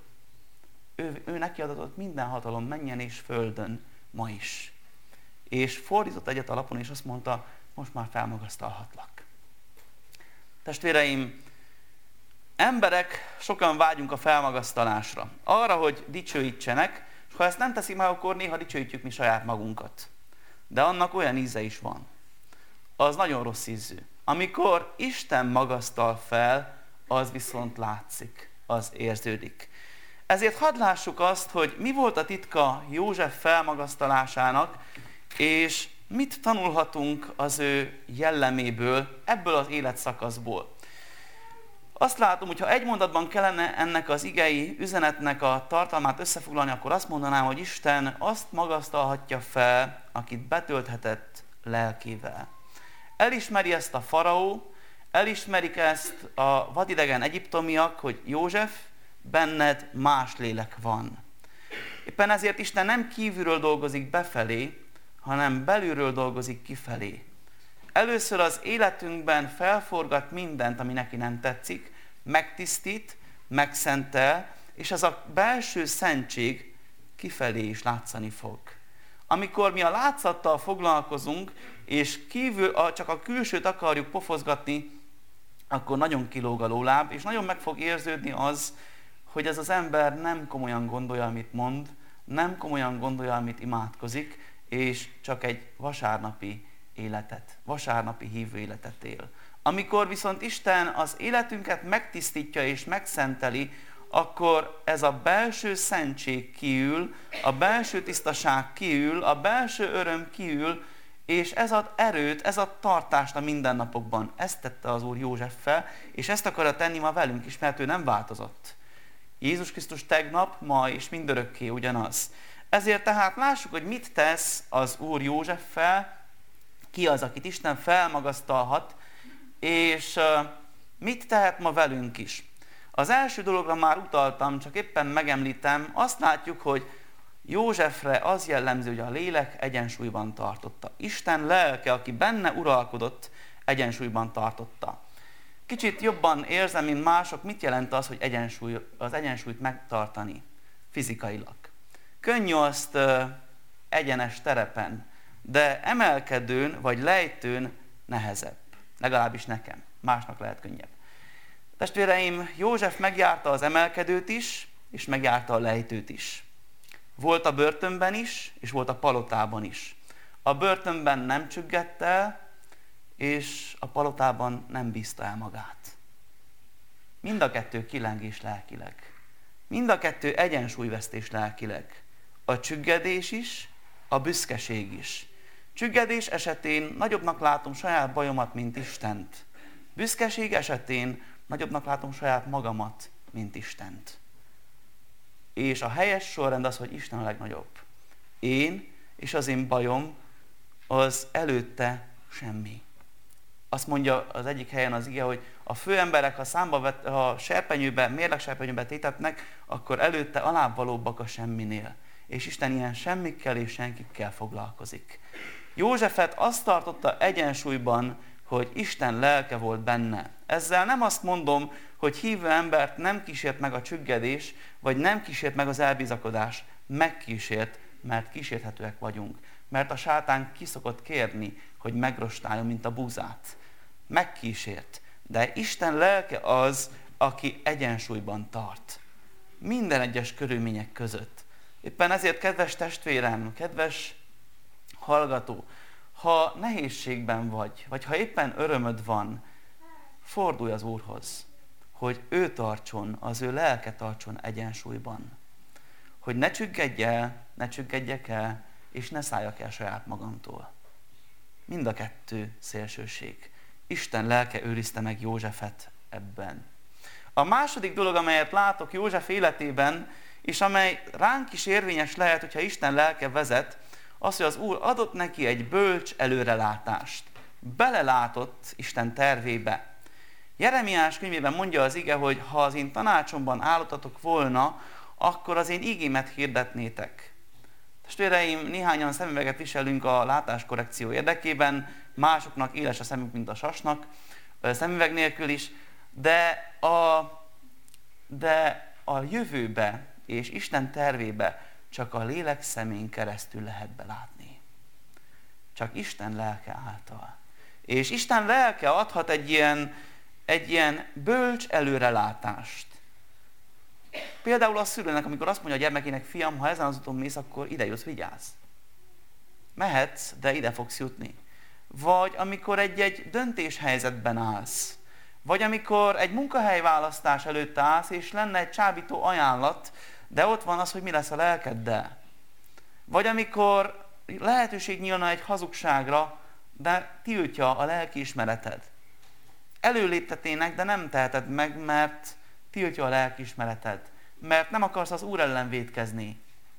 Ő, ő neki adatott minden hatalom mennyen és földön ma is. És fordított egyet alapon, és azt mondta, most már felmagasztalhatlak. Testvéreim, emberek sokan vágyunk a felmagasztalásra. Arra, hogy dicsőítsenek, És ha ezt nem teszik meg, akkor néha dicsőítjük mi saját magunkat. De annak olyan íze is van. Az nagyon rossz ízű. Amikor Isten magasztal fel, az viszont látszik, az érződik. Ezért hadd lássuk azt, hogy mi volt a titka József felmagasztalásának, és mit tanulhatunk az ő jelleméből, ebből az életszakaszból. Azt látom, hogy ha egy mondatban kellene ennek az igei üzenetnek a tartalmát összefoglalni, akkor azt mondanám, hogy Isten azt magasztalhatja fel, akit betölthetett lelkével. Elismeri ezt a faraó, elismerik ezt a vadidegen egyiptomiak, hogy József, benned más lélek van. Éppen ezért Isten nem kívülről dolgozik befelé, hanem belülről dolgozik kifelé. Először az életünkben felforgat mindent, ami neki nem tetszik, megtisztít, megszentel, és ez a belső szentség kifelé is látszani fog. Amikor mi a látszattal foglalkozunk, és kívül csak a külsőt akarjuk pofozgatni, akkor nagyon kilóg a lóláb, és nagyon meg fog érződni az, hogy ez az ember nem komolyan gondolja, amit mond, nem komolyan gondolja, amit imádkozik, és csak egy vasárnapi életet, vasárnapi hívő életet él. Amikor viszont Isten az életünket megtisztítja és megszenteli, akkor ez a belső szentség kiül, a belső tisztaság kiül, a belső öröm kiül, és ez ad erőt, ez ad tartást a mindennapokban. Ezt tette az Úr Józseffel, és ezt akarja tenni ma velünk is, mert ő nem változott. Jézus Krisztus tegnap, ma és mindörökké ugyanaz. Ezért tehát lássuk, hogy mit tesz az Úr Józseffel, ki az, akit Isten felmagasztalhat, és mit tehet ma velünk is. Az első dologra már utaltam, csak éppen megemlítem, azt látjuk, hogy Józsefre az jellemző, hogy a lélek egyensúlyban tartotta. Isten lelke, aki benne uralkodott, egyensúlyban tartotta. Kicsit jobban érzem, mint mások, mit jelent az, hogy egyensúly, az egyensúlyt megtartani fizikailag. Könnyű azt uh, egyenes terepen, de emelkedőn vagy lejtőn nehezebb. Legalábbis nekem. Másnak lehet könnyebb. Testvéreim, József megjárta az emelkedőt is, és megjárta a lejtőt is. Volt a börtönben is, és volt a palotában is. A börtönben nem csüggett el, és a palotában nem bízta el magát. Mind a kettő kilengés lelkileg. Mind a kettő egyensúlyvesztés lelkileg. A csüggedés is, a büszkeség is. Csüggedés esetén nagyobbnak látom saját bajomat, mint Istent. Büszkeség esetén nagyobbnak látom saját magamat, mint Istent. És a helyes sorrend az, hogy Isten a legnagyobb. Én és az én bajom az előtte semmi. Azt mondja az egyik helyen az ige, hogy a főemberek, ha számba vet, ha serpenyőbe, mérlegserpenyőbe tétetnek, akkor előtte alábbvalóbbak a semminél. És Isten ilyen semmikkel és senkikkel foglalkozik. Józsefet azt tartotta egyensúlyban, hogy Isten lelke volt benne. Ezzel nem azt mondom, hogy hívő embert nem kísért meg a csüggedés, vagy nem kísért meg az elbizakodás. Megkísért, mert kísérthetőek vagyunk. Mert a sátán ki szokott kérni, hogy megrostáljon, mint a búzát. Megkísért. De Isten lelke az, aki egyensúlyban tart. Minden egyes körülmények között. Éppen ezért, kedves testvérem, kedves hallgató, ha nehézségben vagy, vagy ha éppen örömöd van, fordulj az Úrhoz, hogy ő tartson, az ő lelke tartson egyensúlyban. Hogy ne csüggedj el, ne csüggedjek el, és ne szálljak el saját magamtól. Mind a kettő szélsőség. Isten lelke őrizte meg Józsefet ebben. A második dolog, amelyet látok József életében, és amely ránk is érvényes lehet, hogyha Isten lelke vezet, az, hogy az Úr adott neki egy bölcs előrelátást. Belelátott Isten tervébe. Jeremiás könyvében mondja az ige, hogy ha az én tanácsomban álltatok volna, akkor az én igémet hirdetnétek. Testvéreim, néhányan szemüveget viselünk a látáskorrekció érdekében, másoknak éles a szemük, mint a sasnak, szemüveg nélkül is, de a, de a jövőbe és Isten tervébe csak a lélek szemén keresztül lehet belátni. Csak Isten lelke által. És Isten lelke adhat egy ilyen, egy ilyen bölcs előrelátást. Például a szülőnek, amikor azt mondja a gyermekének, fiam, ha ezen az úton mész, akkor ide jössz, vigyázz. Mehetsz, de ide fogsz jutni. Vagy amikor egy-egy döntéshelyzetben állsz, vagy amikor egy munkahelyválasztás előtt állsz, és lenne egy csábító ajánlat, de ott van az, hogy mi lesz a lelkeddel. Vagy amikor lehetőség nyílna egy hazugságra, de tiltja a lelkiismereted. Előléptetének, de nem teheted meg, mert tiltja a lelkiismereted. Mert nem akarsz az Úr ellen vétkezni.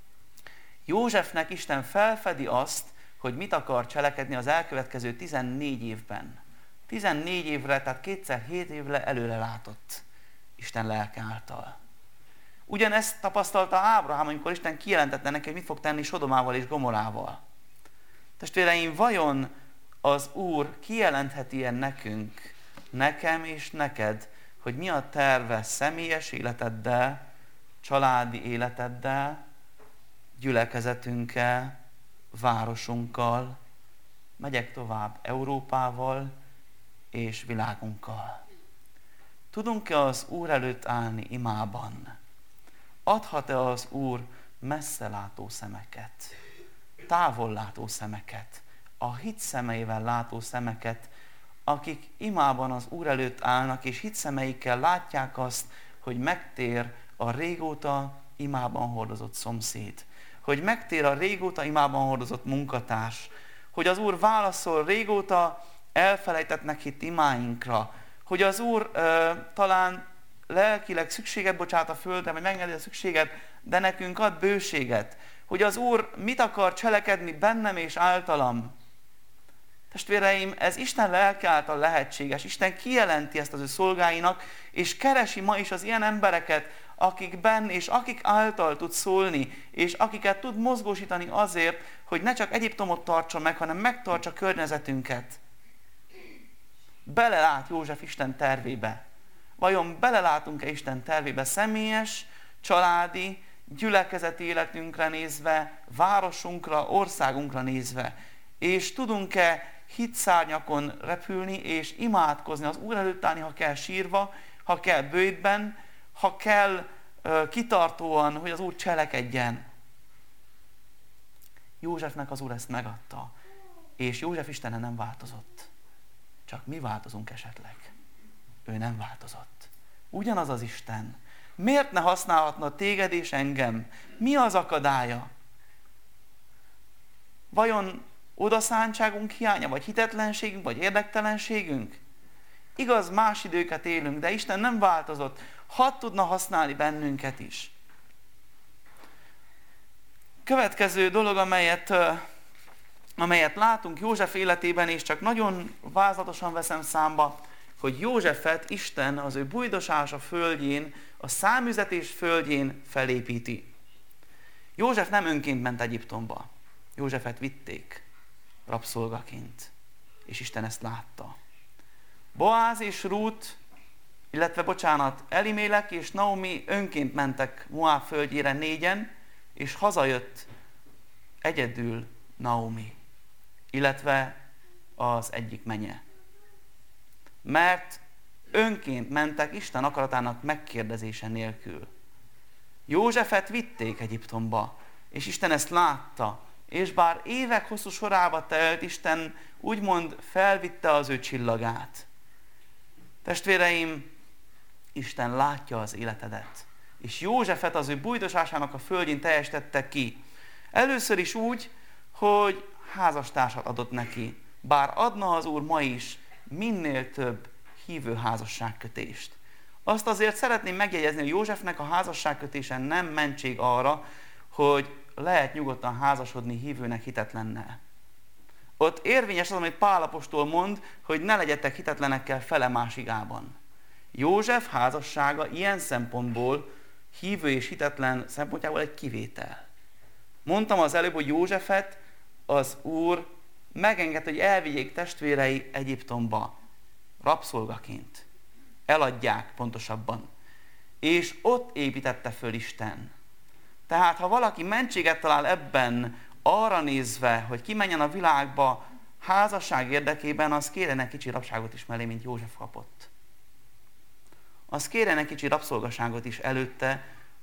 Józsefnek Isten felfedi azt, hogy mit akar cselekedni az elkövetkező tizennégy évben. tizennégy évre, tehát kétszer hét évre előre látott Isten lelke által. Ugyanezt tapasztalta Ábrahám, amikor Isten kijelentette neki, hogy mit fog tenni Sodomával és Gomorával. Testvéreim, vajon az Úr kijelentheti-e nekünk, nekem és neked, hogy mi a terve személyes életeddel, családi életeddel, gyülekezetünkkel, városunkkal, megyek tovább Európával és világunkkal. Tudunk-e az Úr előtt állni imában? Adhat-e az Úr messzelátó szemeket, távollátó szemeket, a hit szemeivel látó szemeket, akik imában az Úr előtt állnak, és hit szemeikkel látják azt, hogy megtér a régóta imában hordozott szomszéd, hogy megtér a régóta imában hordozott munkatárs, hogy az Úr válaszol régóta elfelejtettnek hitt imáinkra, hogy az Úr ö, talán lelkileg szükséget bocsát a földre, vagy megengedi a szükséget, de nekünk ad bőséget, hogy az Úr mit akar cselekedni bennem és általam. Testvéreim, ez Isten lelke által lehetséges. Isten kijelenti ezt az ő szolgáinak, és keresi ma is az ilyen embereket, akikben és akik által tud szólni, és akiket tud mozgósítani azért, hogy ne csak Egyiptomot tartsa meg, hanem megtartsa környezetünket. Belelát József Isten tervébe. Vajon belelátunk-e Isten tervébe személyes, családi, gyülekezeti életünkre nézve, városunkra, országunkra nézve? És tudunk-e hitszárnyakon repülni, és imádkozni, az Úr előtt állni, ha kell sírva, ha kell bőjtben, ha kell uh, kitartóan, hogy az Úr cselekedjen. Józsefnek az Úr ezt megadta, és József Istene nem változott. Csak mi változunk esetleg. Ő nem változott. Ugyanaz az Isten. Miért ne használhatna téged és engem? Mi az akadálya? Vajon odaszántságunk hiánya, vagy hitetlenségünk, vagy érdektelenségünk? Igaz, más időket élünk, de Isten nem változott. Hadd tudna használni bennünket is. Következő dolog, amelyet, amelyet látunk József életében, és csak nagyon vázlatosan veszem számba, hogy Józsefet Isten az ő bujdosása földjén, a számüzetés földjén felépíti. József nem önként ment Egyiptomba. Józsefet vitték rabszolgaként, és Isten ezt látta. Boáz és Rút, illetve bocsánat, Elimélek és Naomi önként mentek Moáb földjére négyen, és hazajött egyedül Naomi, illetve az egyik menye. Mert önként mentek Isten akaratának megkérdezése nélkül. Józsefet vitték Egyiptomba, és Isten ezt látta, és bár évek hosszú sorába telt, Isten úgymond felvitte az ő csillagát. Testvéreim, Isten látja az életedet, és Józsefet az ő bujdosásának a földjén teljesítette ki. Először is úgy, hogy házastársat adott neki, bár adna az Úr ma is minél több hívő házasságkötést. Azt azért szeretném megjegyezni, hogy Józsefnek a házasságkötése nem mentség arra, hogy lehet nyugodtan házasodni hívőnek hitetlennel. Ott érvényes az, amit Pál apostol mond, hogy ne legyetek hitetlenekkel fele másigában. József házassága ilyen szempontból, hívő és hitetlen szempontjából egy kivétel. Mondtam az előbb, hogy Józsefet az Úr megengedte, hogy elvigyék testvérei Egyiptomba, rabszolgaként. Eladják pontosabban. És ott építette föl Isten. Tehát, ha valaki mentséget talál ebben, arra nézve, hogy kimenjen a világba házasság érdekében, az kérjen kicsi rabságot is mellé, mint József kapott. Az kérjen kicsi rabszolgaságot is előtte,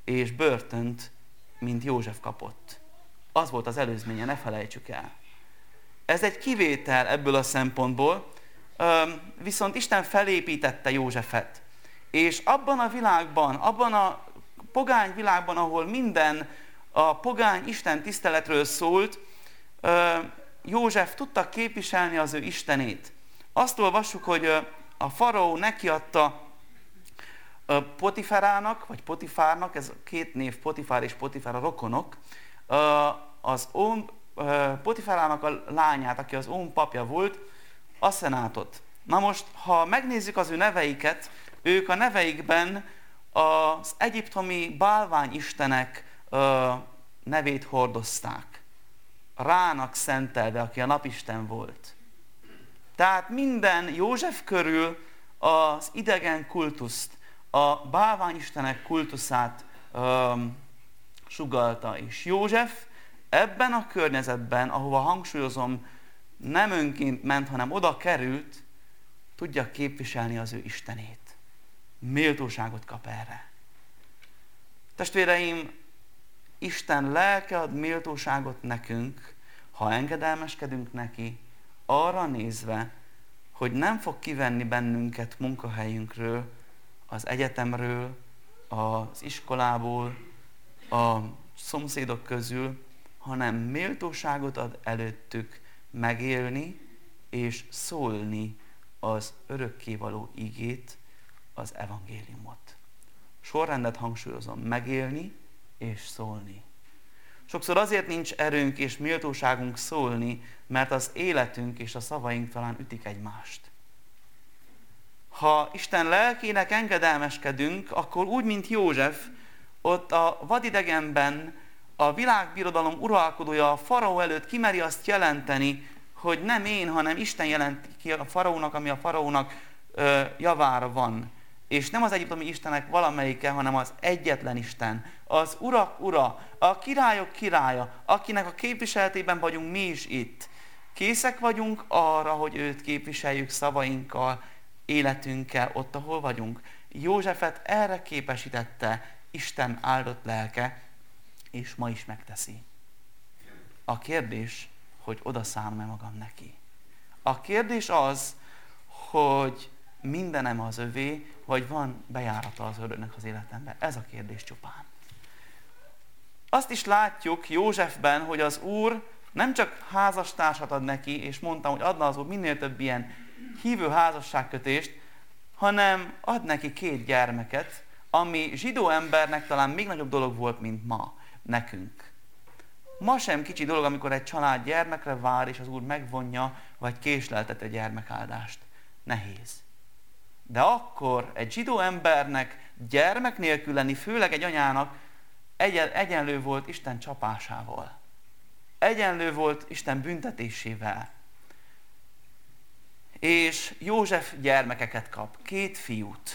és börtönt, mint József kapott. Az volt az előzménye, ne felejtsük el. Ez egy kivétel ebből a szempontból, viszont Isten felépítette Józsefet. És abban a világban, abban a pogány világban, ahol minden a pogány Isten tiszteletről szólt, József tudta képviselni az ő Istenét. Azt olvassuk, hogy a faraó nekiadta Potiferának, vagy Potifárnak, ez két név, Potifár és Potifár a rokonok, az On, Potiferának a lányát, aki az On papja volt, Asszenátot. Na most, ha megnézzük az ő neveiket, ők a neveikben az egyiptomi bálványistenek nevét hordozták. Rának szentelve, aki a napisten volt. Tehát minden József körül az idegen kultuszt, a bálványistenek kultuszát um, sugallta. És József ebben a környezetben, ahova hangsúlyozom, nem önként ment, hanem oda került, tudja képviselni az ő Istenét. Méltóságot kap erre. Testvéreim, Isten lelke ad méltóságot nekünk, ha engedelmeskedünk neki, arra nézve, hogy nem fog kivenni bennünket munkahelyünkről, az egyetemről, az iskolából, a szomszédok közül, hanem méltóságot ad előttük megélni és szólni az örökkévaló igét, az evangéliumot. Sorrendet hangsúlyozom, megélni és szólni. Sokszor azért nincs erőnk és méltóságunk szólni, mert az életünk és a szavaink talán ütik egymást. Ha Isten lelkének engedelmeskedünk, akkor úgy, mint József, ott a vadidegenben a világbirodalom uralkodója a faraó előtt kimeri azt jelenteni, hogy nem én, hanem Isten jelenti ki a faraónak, ami a faraónak ö, javára van. És nem az egyiptomi istenek valamelyike, hanem az egyetlen Isten, az urak ura, a királyok királya, akinek a képviseletében vagyunk mi is itt. Készek vagyunk arra, hogy őt képviseljük szavainkkal, életünkkel, ott, ahol vagyunk. Józsefet erre képesítette Isten áldott lelke, és ma is megteszi. A kérdés, hogy oda szánom-e magam neki. A kérdés az, hogy mindenem az övé, vagy van bejárata az ördögnek az életemben. Ez a kérdés csupán. Azt is látjuk Józsefben, hogy az Úr nem csak házastársat ad neki, és mondtam, hogy adna az Úr minél több ilyen hívő házasságkötést, hanem ad neki két gyermeket, ami zsidó embernek talán még nagyobb dolog volt, mint ma nekünk. Ma sem kicsi dolog, amikor egy család gyermekre vár, és az Úr megvonja, vagy késleltet egy gyermekáldást. Nehéz. De akkor egy zsidó embernek gyermek nélkül lenni, főleg egy anyának, egyen, egyenlő volt Isten csapásával. Egyenlő volt Isten büntetésével. És József gyermekeket kap, két fiút.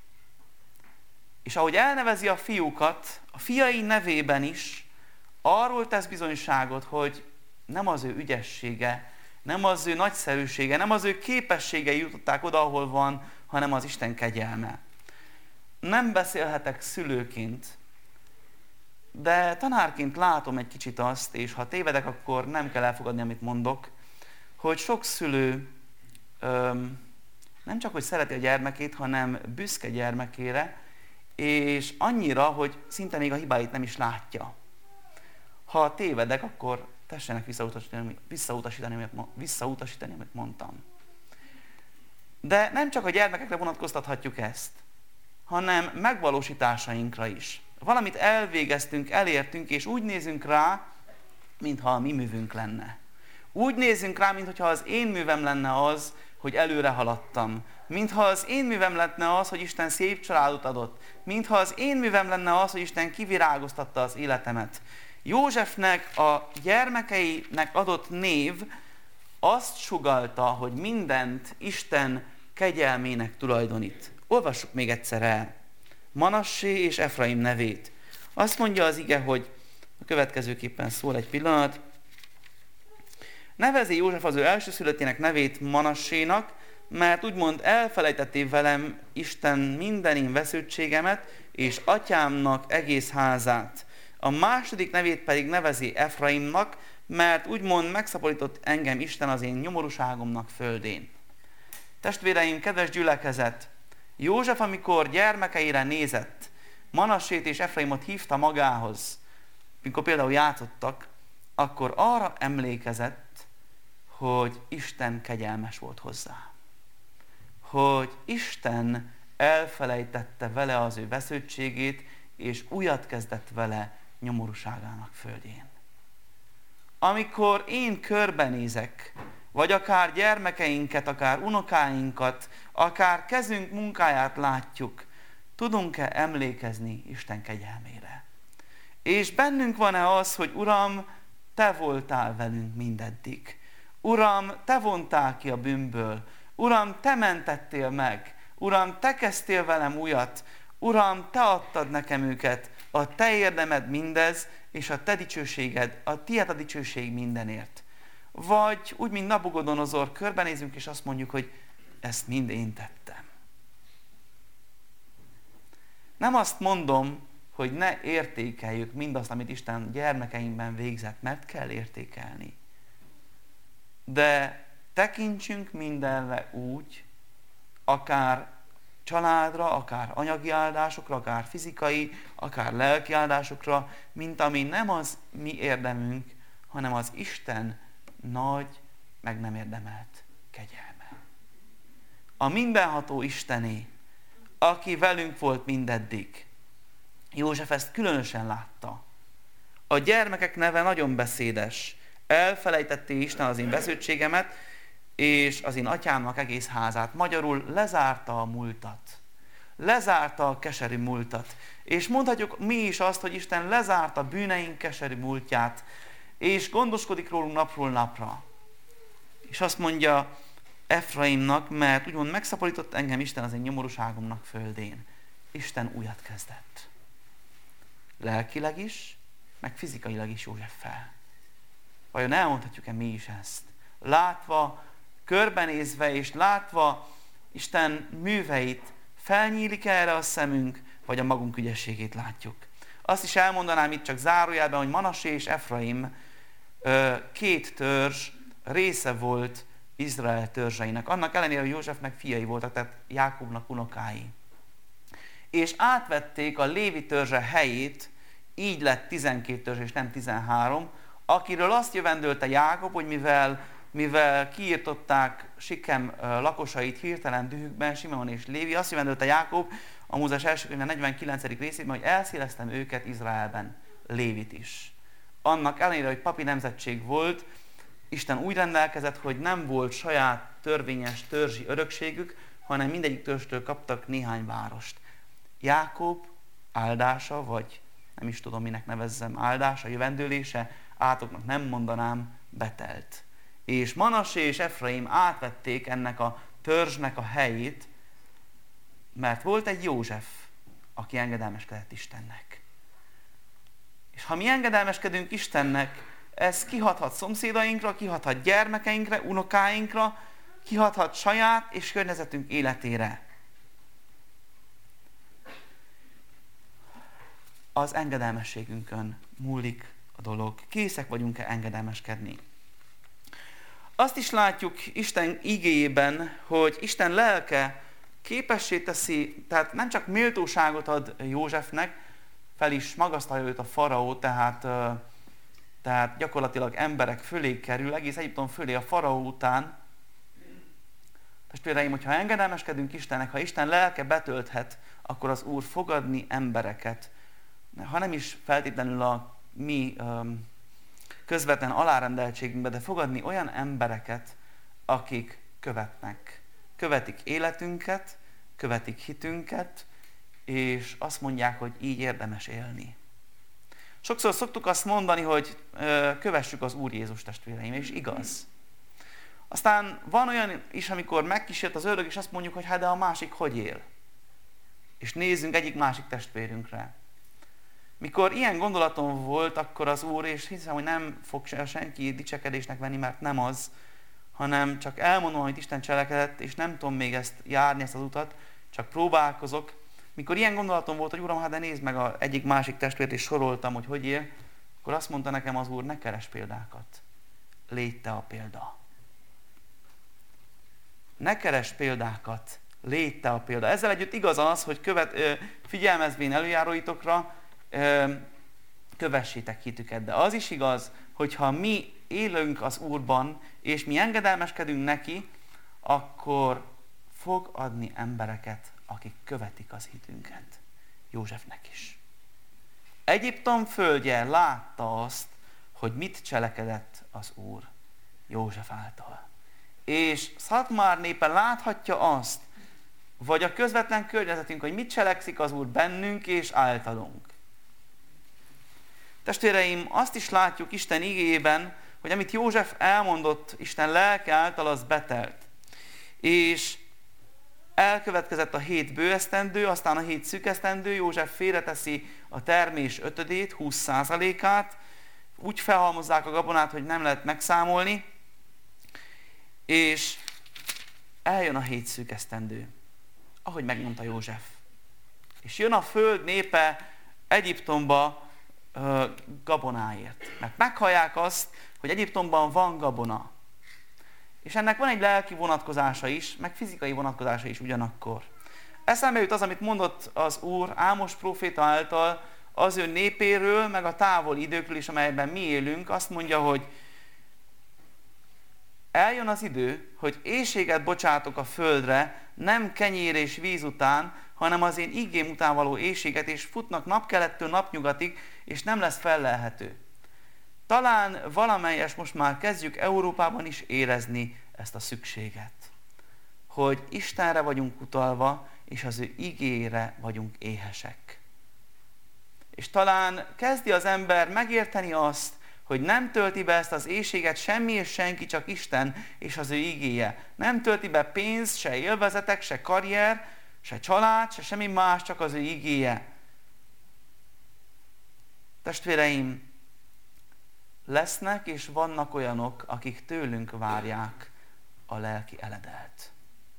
És ahogy elnevezi a fiúkat, a fiai nevében is arról tesz bizonyságot, hogy nem az ő ügyessége, nem az ő nagyszerűsége, nem az ő képességei jutották oda, ahol van, hanem az Isten kegyelme. Nem beszélhetek szülőként, de tanárként látom egy kicsit azt, és ha tévedek, akkor nem kell elfogadni, amit mondok, hogy sok szülő öm, nem csak, hogy szereti a gyermekét, hanem büszke gyermekére, és annyira, hogy szinte még a hibáit nem is látja. Ha tévedek, akkor tessenek visszautasítani, visszautasítani, amit, visszautasítani, amit mondtam. De nem csak a gyermekekre vonatkoztathatjuk ezt, hanem megvalósításainkra is. Valamit elvégeztünk, elértünk, és úgy nézünk rá, mintha a mi művünk lenne. Úgy nézünk rá, mintha az én művem lenne az, hogy előre haladtam. Mintha az én művem lenne az, hogy Isten szép családot adott. Mintha az én művem lenne az, hogy Isten kivirágoztatta az életemet. Józsefnek a gyermekeinek adott név azt sugallta, hogy mindent Isten kegyelmének tulajdonít. Olvassuk még egyszer el. Manassé és Efraim nevét. Azt mondja az ige, hogy a következőképpen szól egy pillanat. Nevezi József az ő elsőszülöttének nevét Manassénak, mert úgymond elfelejtetté velem Isten minden én vesződtségemet, és atyámnak egész házát. A második nevét pedig nevezi Efraimnak, mert úgymond megszaporított engem Isten az én nyomorúságomnak földén. Testvéreim, kedves gyülekezet, József, amikor gyermekeire nézett, Manassét és Efraimot hívta magához, mikor például játszottak, akkor arra emlékezett, hogy Isten kegyelmes volt hozzá. Hogy Isten elfelejtette vele az ő vesződtségét, és újat kezdett vele nyomorúságának földjén. Amikor én körbenézek, vagy akár gyermekeinket, akár unokáinkat, akár kezünk munkáját látjuk, tudunk-e emlékezni Isten kegyelmére? És bennünk van-e az, hogy Uram, Te voltál velünk mindeddig. Uram, Te vontál ki a bűnből. Uram, Te mentettél meg. Uram, Te kezdtél velem újat. Uram, Te adtad nekem őket. A Te érdemed mindez, és a Te dicsőséged, a Tiéd a dicsőség mindenért. Vagy úgy, mint Nabukodonozor, körbenézünk, és azt mondjuk, hogy ezt mind én tettem. Nem azt mondom, hogy ne értékeljük mindazt, amit Isten gyermekeinkben végzett, mert kell értékelni. De tekintsünk mindenre úgy, akár családra, akár anyagi áldásokra, akár fizikai, akár lelki áldásokra, mint ami nem az mi érdemünk, hanem az Isten nagy, meg nem érdemelt kegyelme. A mindenható Istené, aki velünk volt mindeddig. József ezt különösen látta. A gyermekek neve nagyon beszédes. Elfelejtetté Isten az én vesződtségemet, és az én atyámnak egész házát. Magyarul lezárta a múltat. Lezárta a keserű múltat. És mondhatjuk mi is azt, hogy Isten lezárta bűneink keserű múltját, és gondoskodik rólunk napról napra. És azt mondja Efraimnak, mert úgymond megszaporított engem Isten az én nyomorúságomnak földén. Isten újat kezdett. Lelkileg is, meg fizikailag is Józseffel. Vajon elmondhatjuk-e mi is ezt? Látva, körbenézve és látva Isten műveit, felnyílik erre a szemünk, vagy a magunk ügyességét látjuk? Azt is elmondanám itt csak zárójelben, hogy Manassé és Efraim két törzs része volt Izrael törzseinek. Annak ellenére, hogy Józsefnek fiai voltak, tehát Jákobnak unokái. És átvették a Lévi törzse helyét, így lett tizenkét törzs és nem tizenhárom, akiről azt jövendölte Jákob, hogy mivel, mivel kiirtották Sikem lakosait hirtelen dühükben, Simeon és Lévi, azt jövendölte Jákob a Mózes első könyve negyvenkillencedik részében, hogy elszéleztem őket Izraelben, Lévit is. Annak ellenére, hogy papi nemzetség volt, Isten úgy rendelkezett, hogy nem volt saját törvényes törzsi örökségük, hanem mindegyik törzstől kaptak néhány várost. Jákob áldása, vagy nem is tudom, minek nevezzem, áldása, jövendőlése, átoknak nem mondanám, betelt. És Manassé és Efraim átvették ennek a törzsnek a helyét, mert volt egy József, aki engedelmeskedett Istennek. És ha mi engedelmeskedünk Istennek, ez kihathat szomszédainkra, kihathat gyermekeinkre, unokáinkra, kihathat saját és környezetünk életére. Az engedelmességünkön múlik a dolog. Készek vagyunk-e engedelmeskedni? Azt is látjuk Isten igéjében, hogy Isten lelke képessé teszi, tehát nem csak méltóságot ad Józsefnek, fel is magasztalja őt a faraó, tehát, tehát gyakorlatilag emberek fölé kerül, egész Egyiptom fölé a faraó után. Testvéreim, hogyha engedelmeskedünk Istennek, ha Isten lelke betölthet, akkor az Úr fogadni embereket, ha nem is feltétlenül a mi um, közvetlen alárendeltségünkbe, de fogadni olyan embereket, akik követnek. Követik életünket, követik hitünket, és azt mondják, hogy így érdemes élni. Sokszor szoktuk azt mondani, hogy ö, kövessük az Úr Jézus, testvéreim, és igaz. Aztán van olyan is, amikor megkísért az ördög, és azt mondjuk, hogy hát de a másik hogy él? És nézzünk egyik másik testvérünkre. Mikor ilyen gondolatom volt, akkor az Úr, és hiszem, hogy nem fog senki dicsekedésnek venni, mert nem az, hanem csak elmondom, amit Isten cselekedett, és nem tudom még ezt járni, ezt az utat, csak próbálkozok. Mikor ilyen gondolatom volt, hogy Uram, hát de nézd meg a egyik másik testvért, és soroltam, hogy hogy él, akkor azt mondta nekem az Úr, ne keresd példákat. Légy te a példa. Ne keresd példákat. Légy te a példa. Ezzel együtt igaz az, hogy követ, figyelmezvén előjáróitokra, kövessétek hitüket. De az is igaz, hogyha mi élünk az Úrban, és mi engedelmeskedünk neki, akkor fog adni embereket, akik követik az hitünket. Józsefnek is. Egyiptom földje látta azt, hogy mit cselekedett az Úr József által. És Szatmár népe láthatja azt, vagy a közvetlen környezetünk, hogy mit cselekszik az Úr bennünk és általunk. Testvéreim, azt is látjuk Isten igéjében, hogy amit József elmondott, Isten lelke által, az betelt. És elkövetkezett a hét bőesztendő, aztán a hét szűkesztendő, József félreteszi a termés ötödét, húsz százalékát, úgy felhalmozzák a gabonát, hogy nem lehet megszámolni, és eljön a hét szűkesztendő, ahogy megmondta József. És jön a föld népe Egyiptomba uh, gabonáért. Mert meghallják azt, hogy Egyiptomban van gabona. És ennek van egy lelki vonatkozása is, meg fizikai vonatkozása is ugyanakkor. Eszembe jut az, amit mondott az Úr Ámos próféta által az ő népéről, meg a távoli időkről is, amelyben mi élünk. Azt mondja, hogy eljön az idő, hogy éhséget bocsátok a földre, nem kenyér és víz után, hanem az én igém után való éhséget, és futnak napkelettől napnyugatig, és nem lesz fellelhető. Talán valamelyes most már kezdjük Európában is érezni ezt a szükséget. Hogy Istenre vagyunk utalva, és az ő igére vagyunk éhesek. És talán kezdi az ember megérteni azt, hogy nem tölti be ezt az éhséget semmi és senki, csak Isten és az ő igéje. Nem tölti be pénz, se élvezetek, se karrier, se család, se semmi más, csak az ő igéje. Testvéreim, lesznek és vannak olyanok, akik tőlünk várják a lelki eledelt.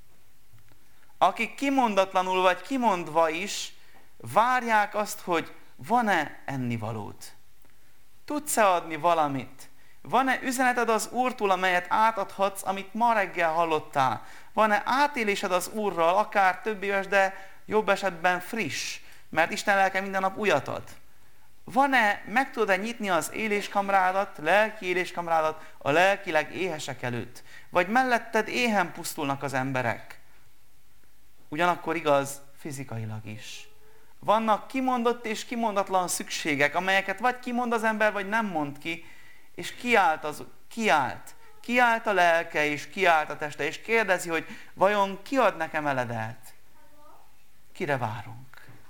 Akik kimondatlanul vagy kimondva is várják azt, hogy van-e ennivalód? Tudsz-e adni valamit? Van-e üzeneted az Úrtól, amelyet átadhatsz, amit ma reggel hallottál? Van-e átélésed az Úrral, akár több éves, de jobb esetben friss, mert Isten lelke minden nap újat ad? Van-e, meg tudod-e nyitni az éléskamrádat, lelki éléskamrádat a lelkileg éhesek előtt? Vagy melletted éhen pusztulnak az emberek? Ugyanakkor igaz fizikailag is. Vannak kimondott és kimondatlan szükségek, amelyeket vagy kimond az ember, vagy nem mond ki, és kiált, az, kiált. Kiált a lelke, és kiált a teste, és kérdezi, hogy vajon ki ad nekem eledelt? Kire várunk?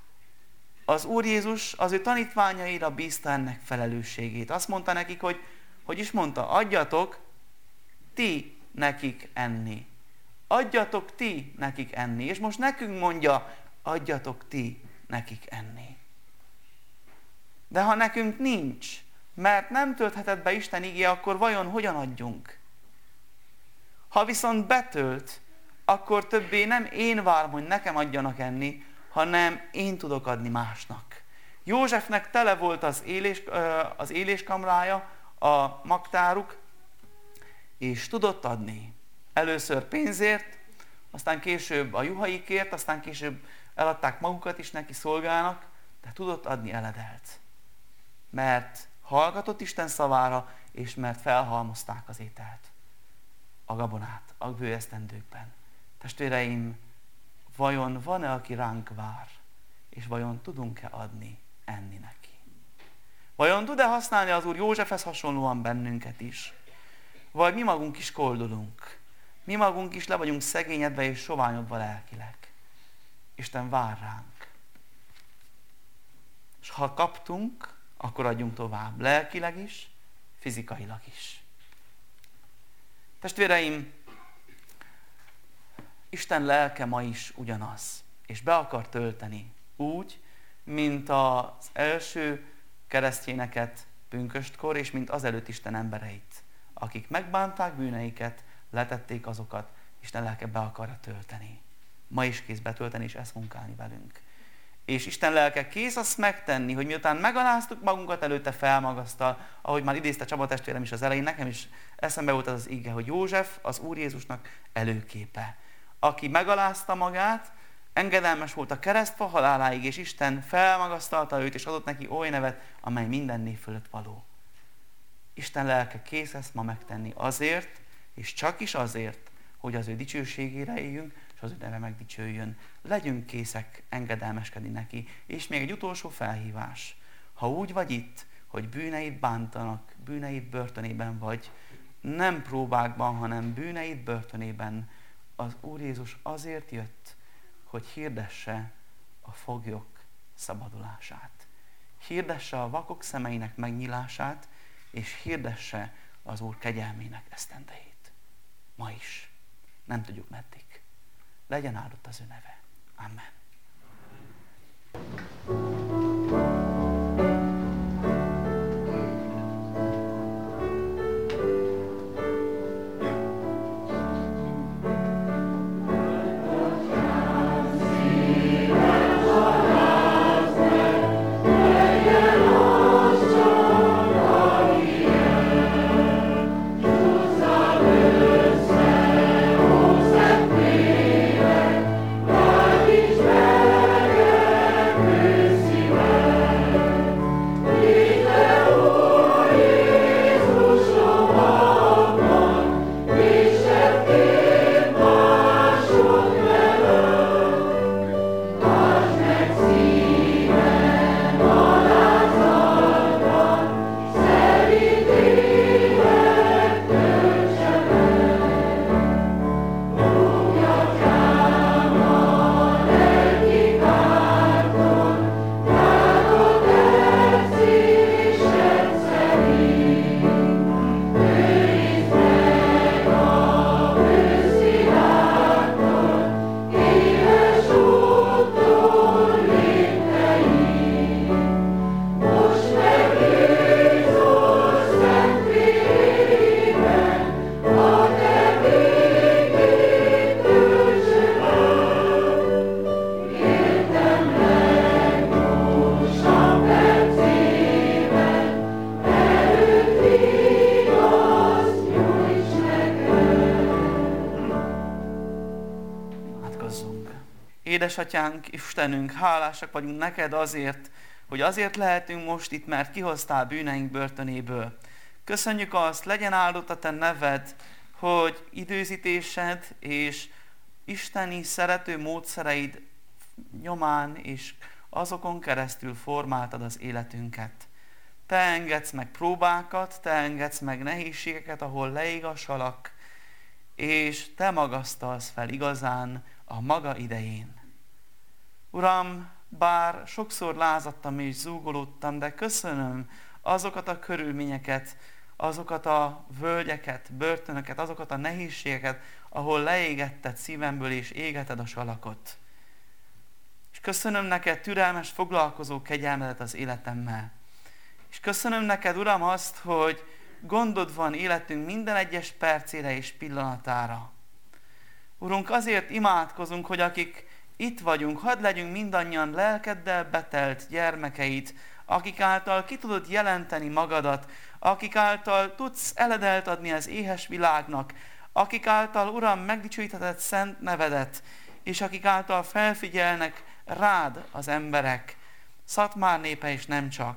Az Úr Jézus az ő tanítványaira bízta ennek felelősségét. Azt mondta nekik, hogy, hogy is mondta, adjatok ti nekik enni. Adjatok ti nekik enni. És most nekünk mondja, adjatok ti nekik enni. De ha nekünk nincs, mert nem töltheted be Isten igéje, akkor vajon hogyan adjunk? Ha viszont betölt, akkor többé nem én várom, hogy nekem adjanak enni, hanem én tudok adni másnak. Józsefnek tele volt az, élés, az éléskamrája, a magtáruk, és tudott adni. Először pénzért, aztán később a juhaikért, aztán később eladták magukat is neki szolgálnak, de tudott adni eledelt. Mert hallgatott Isten szavára, és mert felhalmozták az ételt, a gabonát, a bőesztendőkben. Testvéreim, vajon van-e, aki ránk vár, és vajon tudunk-e adni, enni neki? Vajon tud-e használni az Úr Józsefhez hasonlóan bennünket is? Vagy mi magunk is koldulunk? Mi magunk is le vagyunk szegényedve és soványodva lelkileg? Isten vár ránk. És ha kaptunk, akkor adjunk tovább. Lelkileg is, fizikailag is. Testvéreim, Isten lelke ma is ugyanaz, és be akar tölteni úgy, mint az első keresztényeket pünköstkor, és mint azelőtt Isten embereit, akik megbánták bűneiket, letették azokat, Isten lelke be akarja tölteni. Ma is kész betölteni, és ezt munkálni velünk. És Isten lelke kész azt megtenni, hogy miután megaláztuk magunkat, előtte felmagasztal, ahogy már idézte Csaba testvérem is az elején, nekem is eszembe volt az az ige, hogy József az Úr Jézusnak előképe. Aki megalázta magát, engedelmes volt a keresztfa haláláig, és Isten felmagasztalta őt, és adott neki oly nevet, amely minden név fölött való. Isten lelke kész ezt ma megtenni azért, és csak is azért, hogy az ő dicsőségére éljünk, és az ő neve megdicsőjön. Legyünk készek engedelmeskedni neki. És még egy utolsó felhívás. Ha úgy vagy itt, hogy bűneid bántanak, bűneid börtönében vagy, nem próbákban, hanem bűneid börtönében, az Úr Jézus azért jött, hogy hirdesse a foglyok szabadulását. Hirdesse a vakok szemeinek megnyílását, és hirdesse az Úr kegyelmének esztendejét. Ma is. Nem tudjuk meddig. Legyen áldott az ő neve. Amen. Édesatyánk, Istenünk, hálásak vagyunk neked azért, hogy azért lehetünk most itt, mert kihoztál bűneink börtönéből. Köszönjük azt, legyen áldott a te neved, hogy időzítésed és isteni szerető módszereid nyomán és azokon keresztül formáltad az életünket. Te engedsz meg próbákat, te engedsz meg nehézségeket, ahol leég a salak, és te magasztalsz fel igazán a maga idején. Uram, bár sokszor lázadtam és zúgolódtam, de köszönöm azokat a körülményeket, azokat a völgyeket, börtönöket, azokat a nehézségeket, ahol leégetted szívemből és égeted a salakot. És köszönöm neked türelmes, foglalkozó kegyelmedet az életemmel. És köszönöm neked, Uram, azt, hogy gondod van életünk minden egyes percére és pillanatára. Urunk, azért imádkozunk, hogy akik itt vagyunk, hadd legyünk mindannyian lelkeddel betelt gyermekeit, akik által ki tudod jelenteni magadat, akik által tudsz eledelt adni az éhes világnak, akik által, Uram, megdicsőítheted szent nevedet, és akik által felfigyelnek rád az emberek, Szatmár népe és nem csak.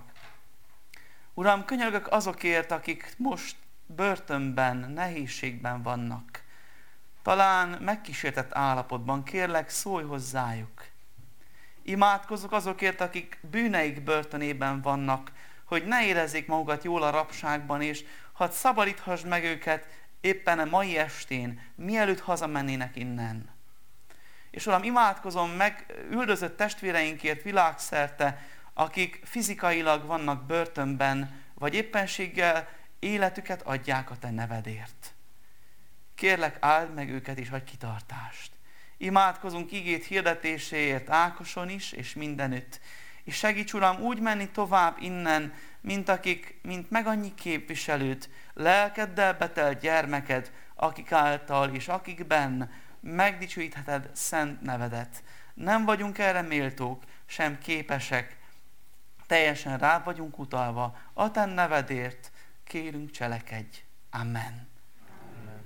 Uram, könyörgök azokért, akik most börtönben, nehézségben vannak. Talán megkísértett állapotban, kérlek, szólj hozzájuk. Imádkozok azokért, akik bűneik börtönében vannak, hogy ne érezzék magukat jól a rabságban, és hadd szabadíthass meg őket éppen a mai estén, mielőtt hazamennének innen. És Uram, imádkozom meg üldözött testvéreinkért világszerte, akik fizikailag vannak börtönben, vagy éppenséggel életüket adják a te nevedért. Kérlek, áld meg őket és adj kitartást. Imádkozunk igét hirdetéséért Ákoson is, és mindenütt. És segíts, Uram, úgy menni tovább innen, mint akik, mint meg annyi képviselőt, lelkeddel betelt gyermeked, akik által és akikben megdicsőítheted szent nevedet. Nem vagyunk erre méltók, sem képesek, teljesen rád vagyunk utalva, a te nevedért kérünk, cselekedj. Amen.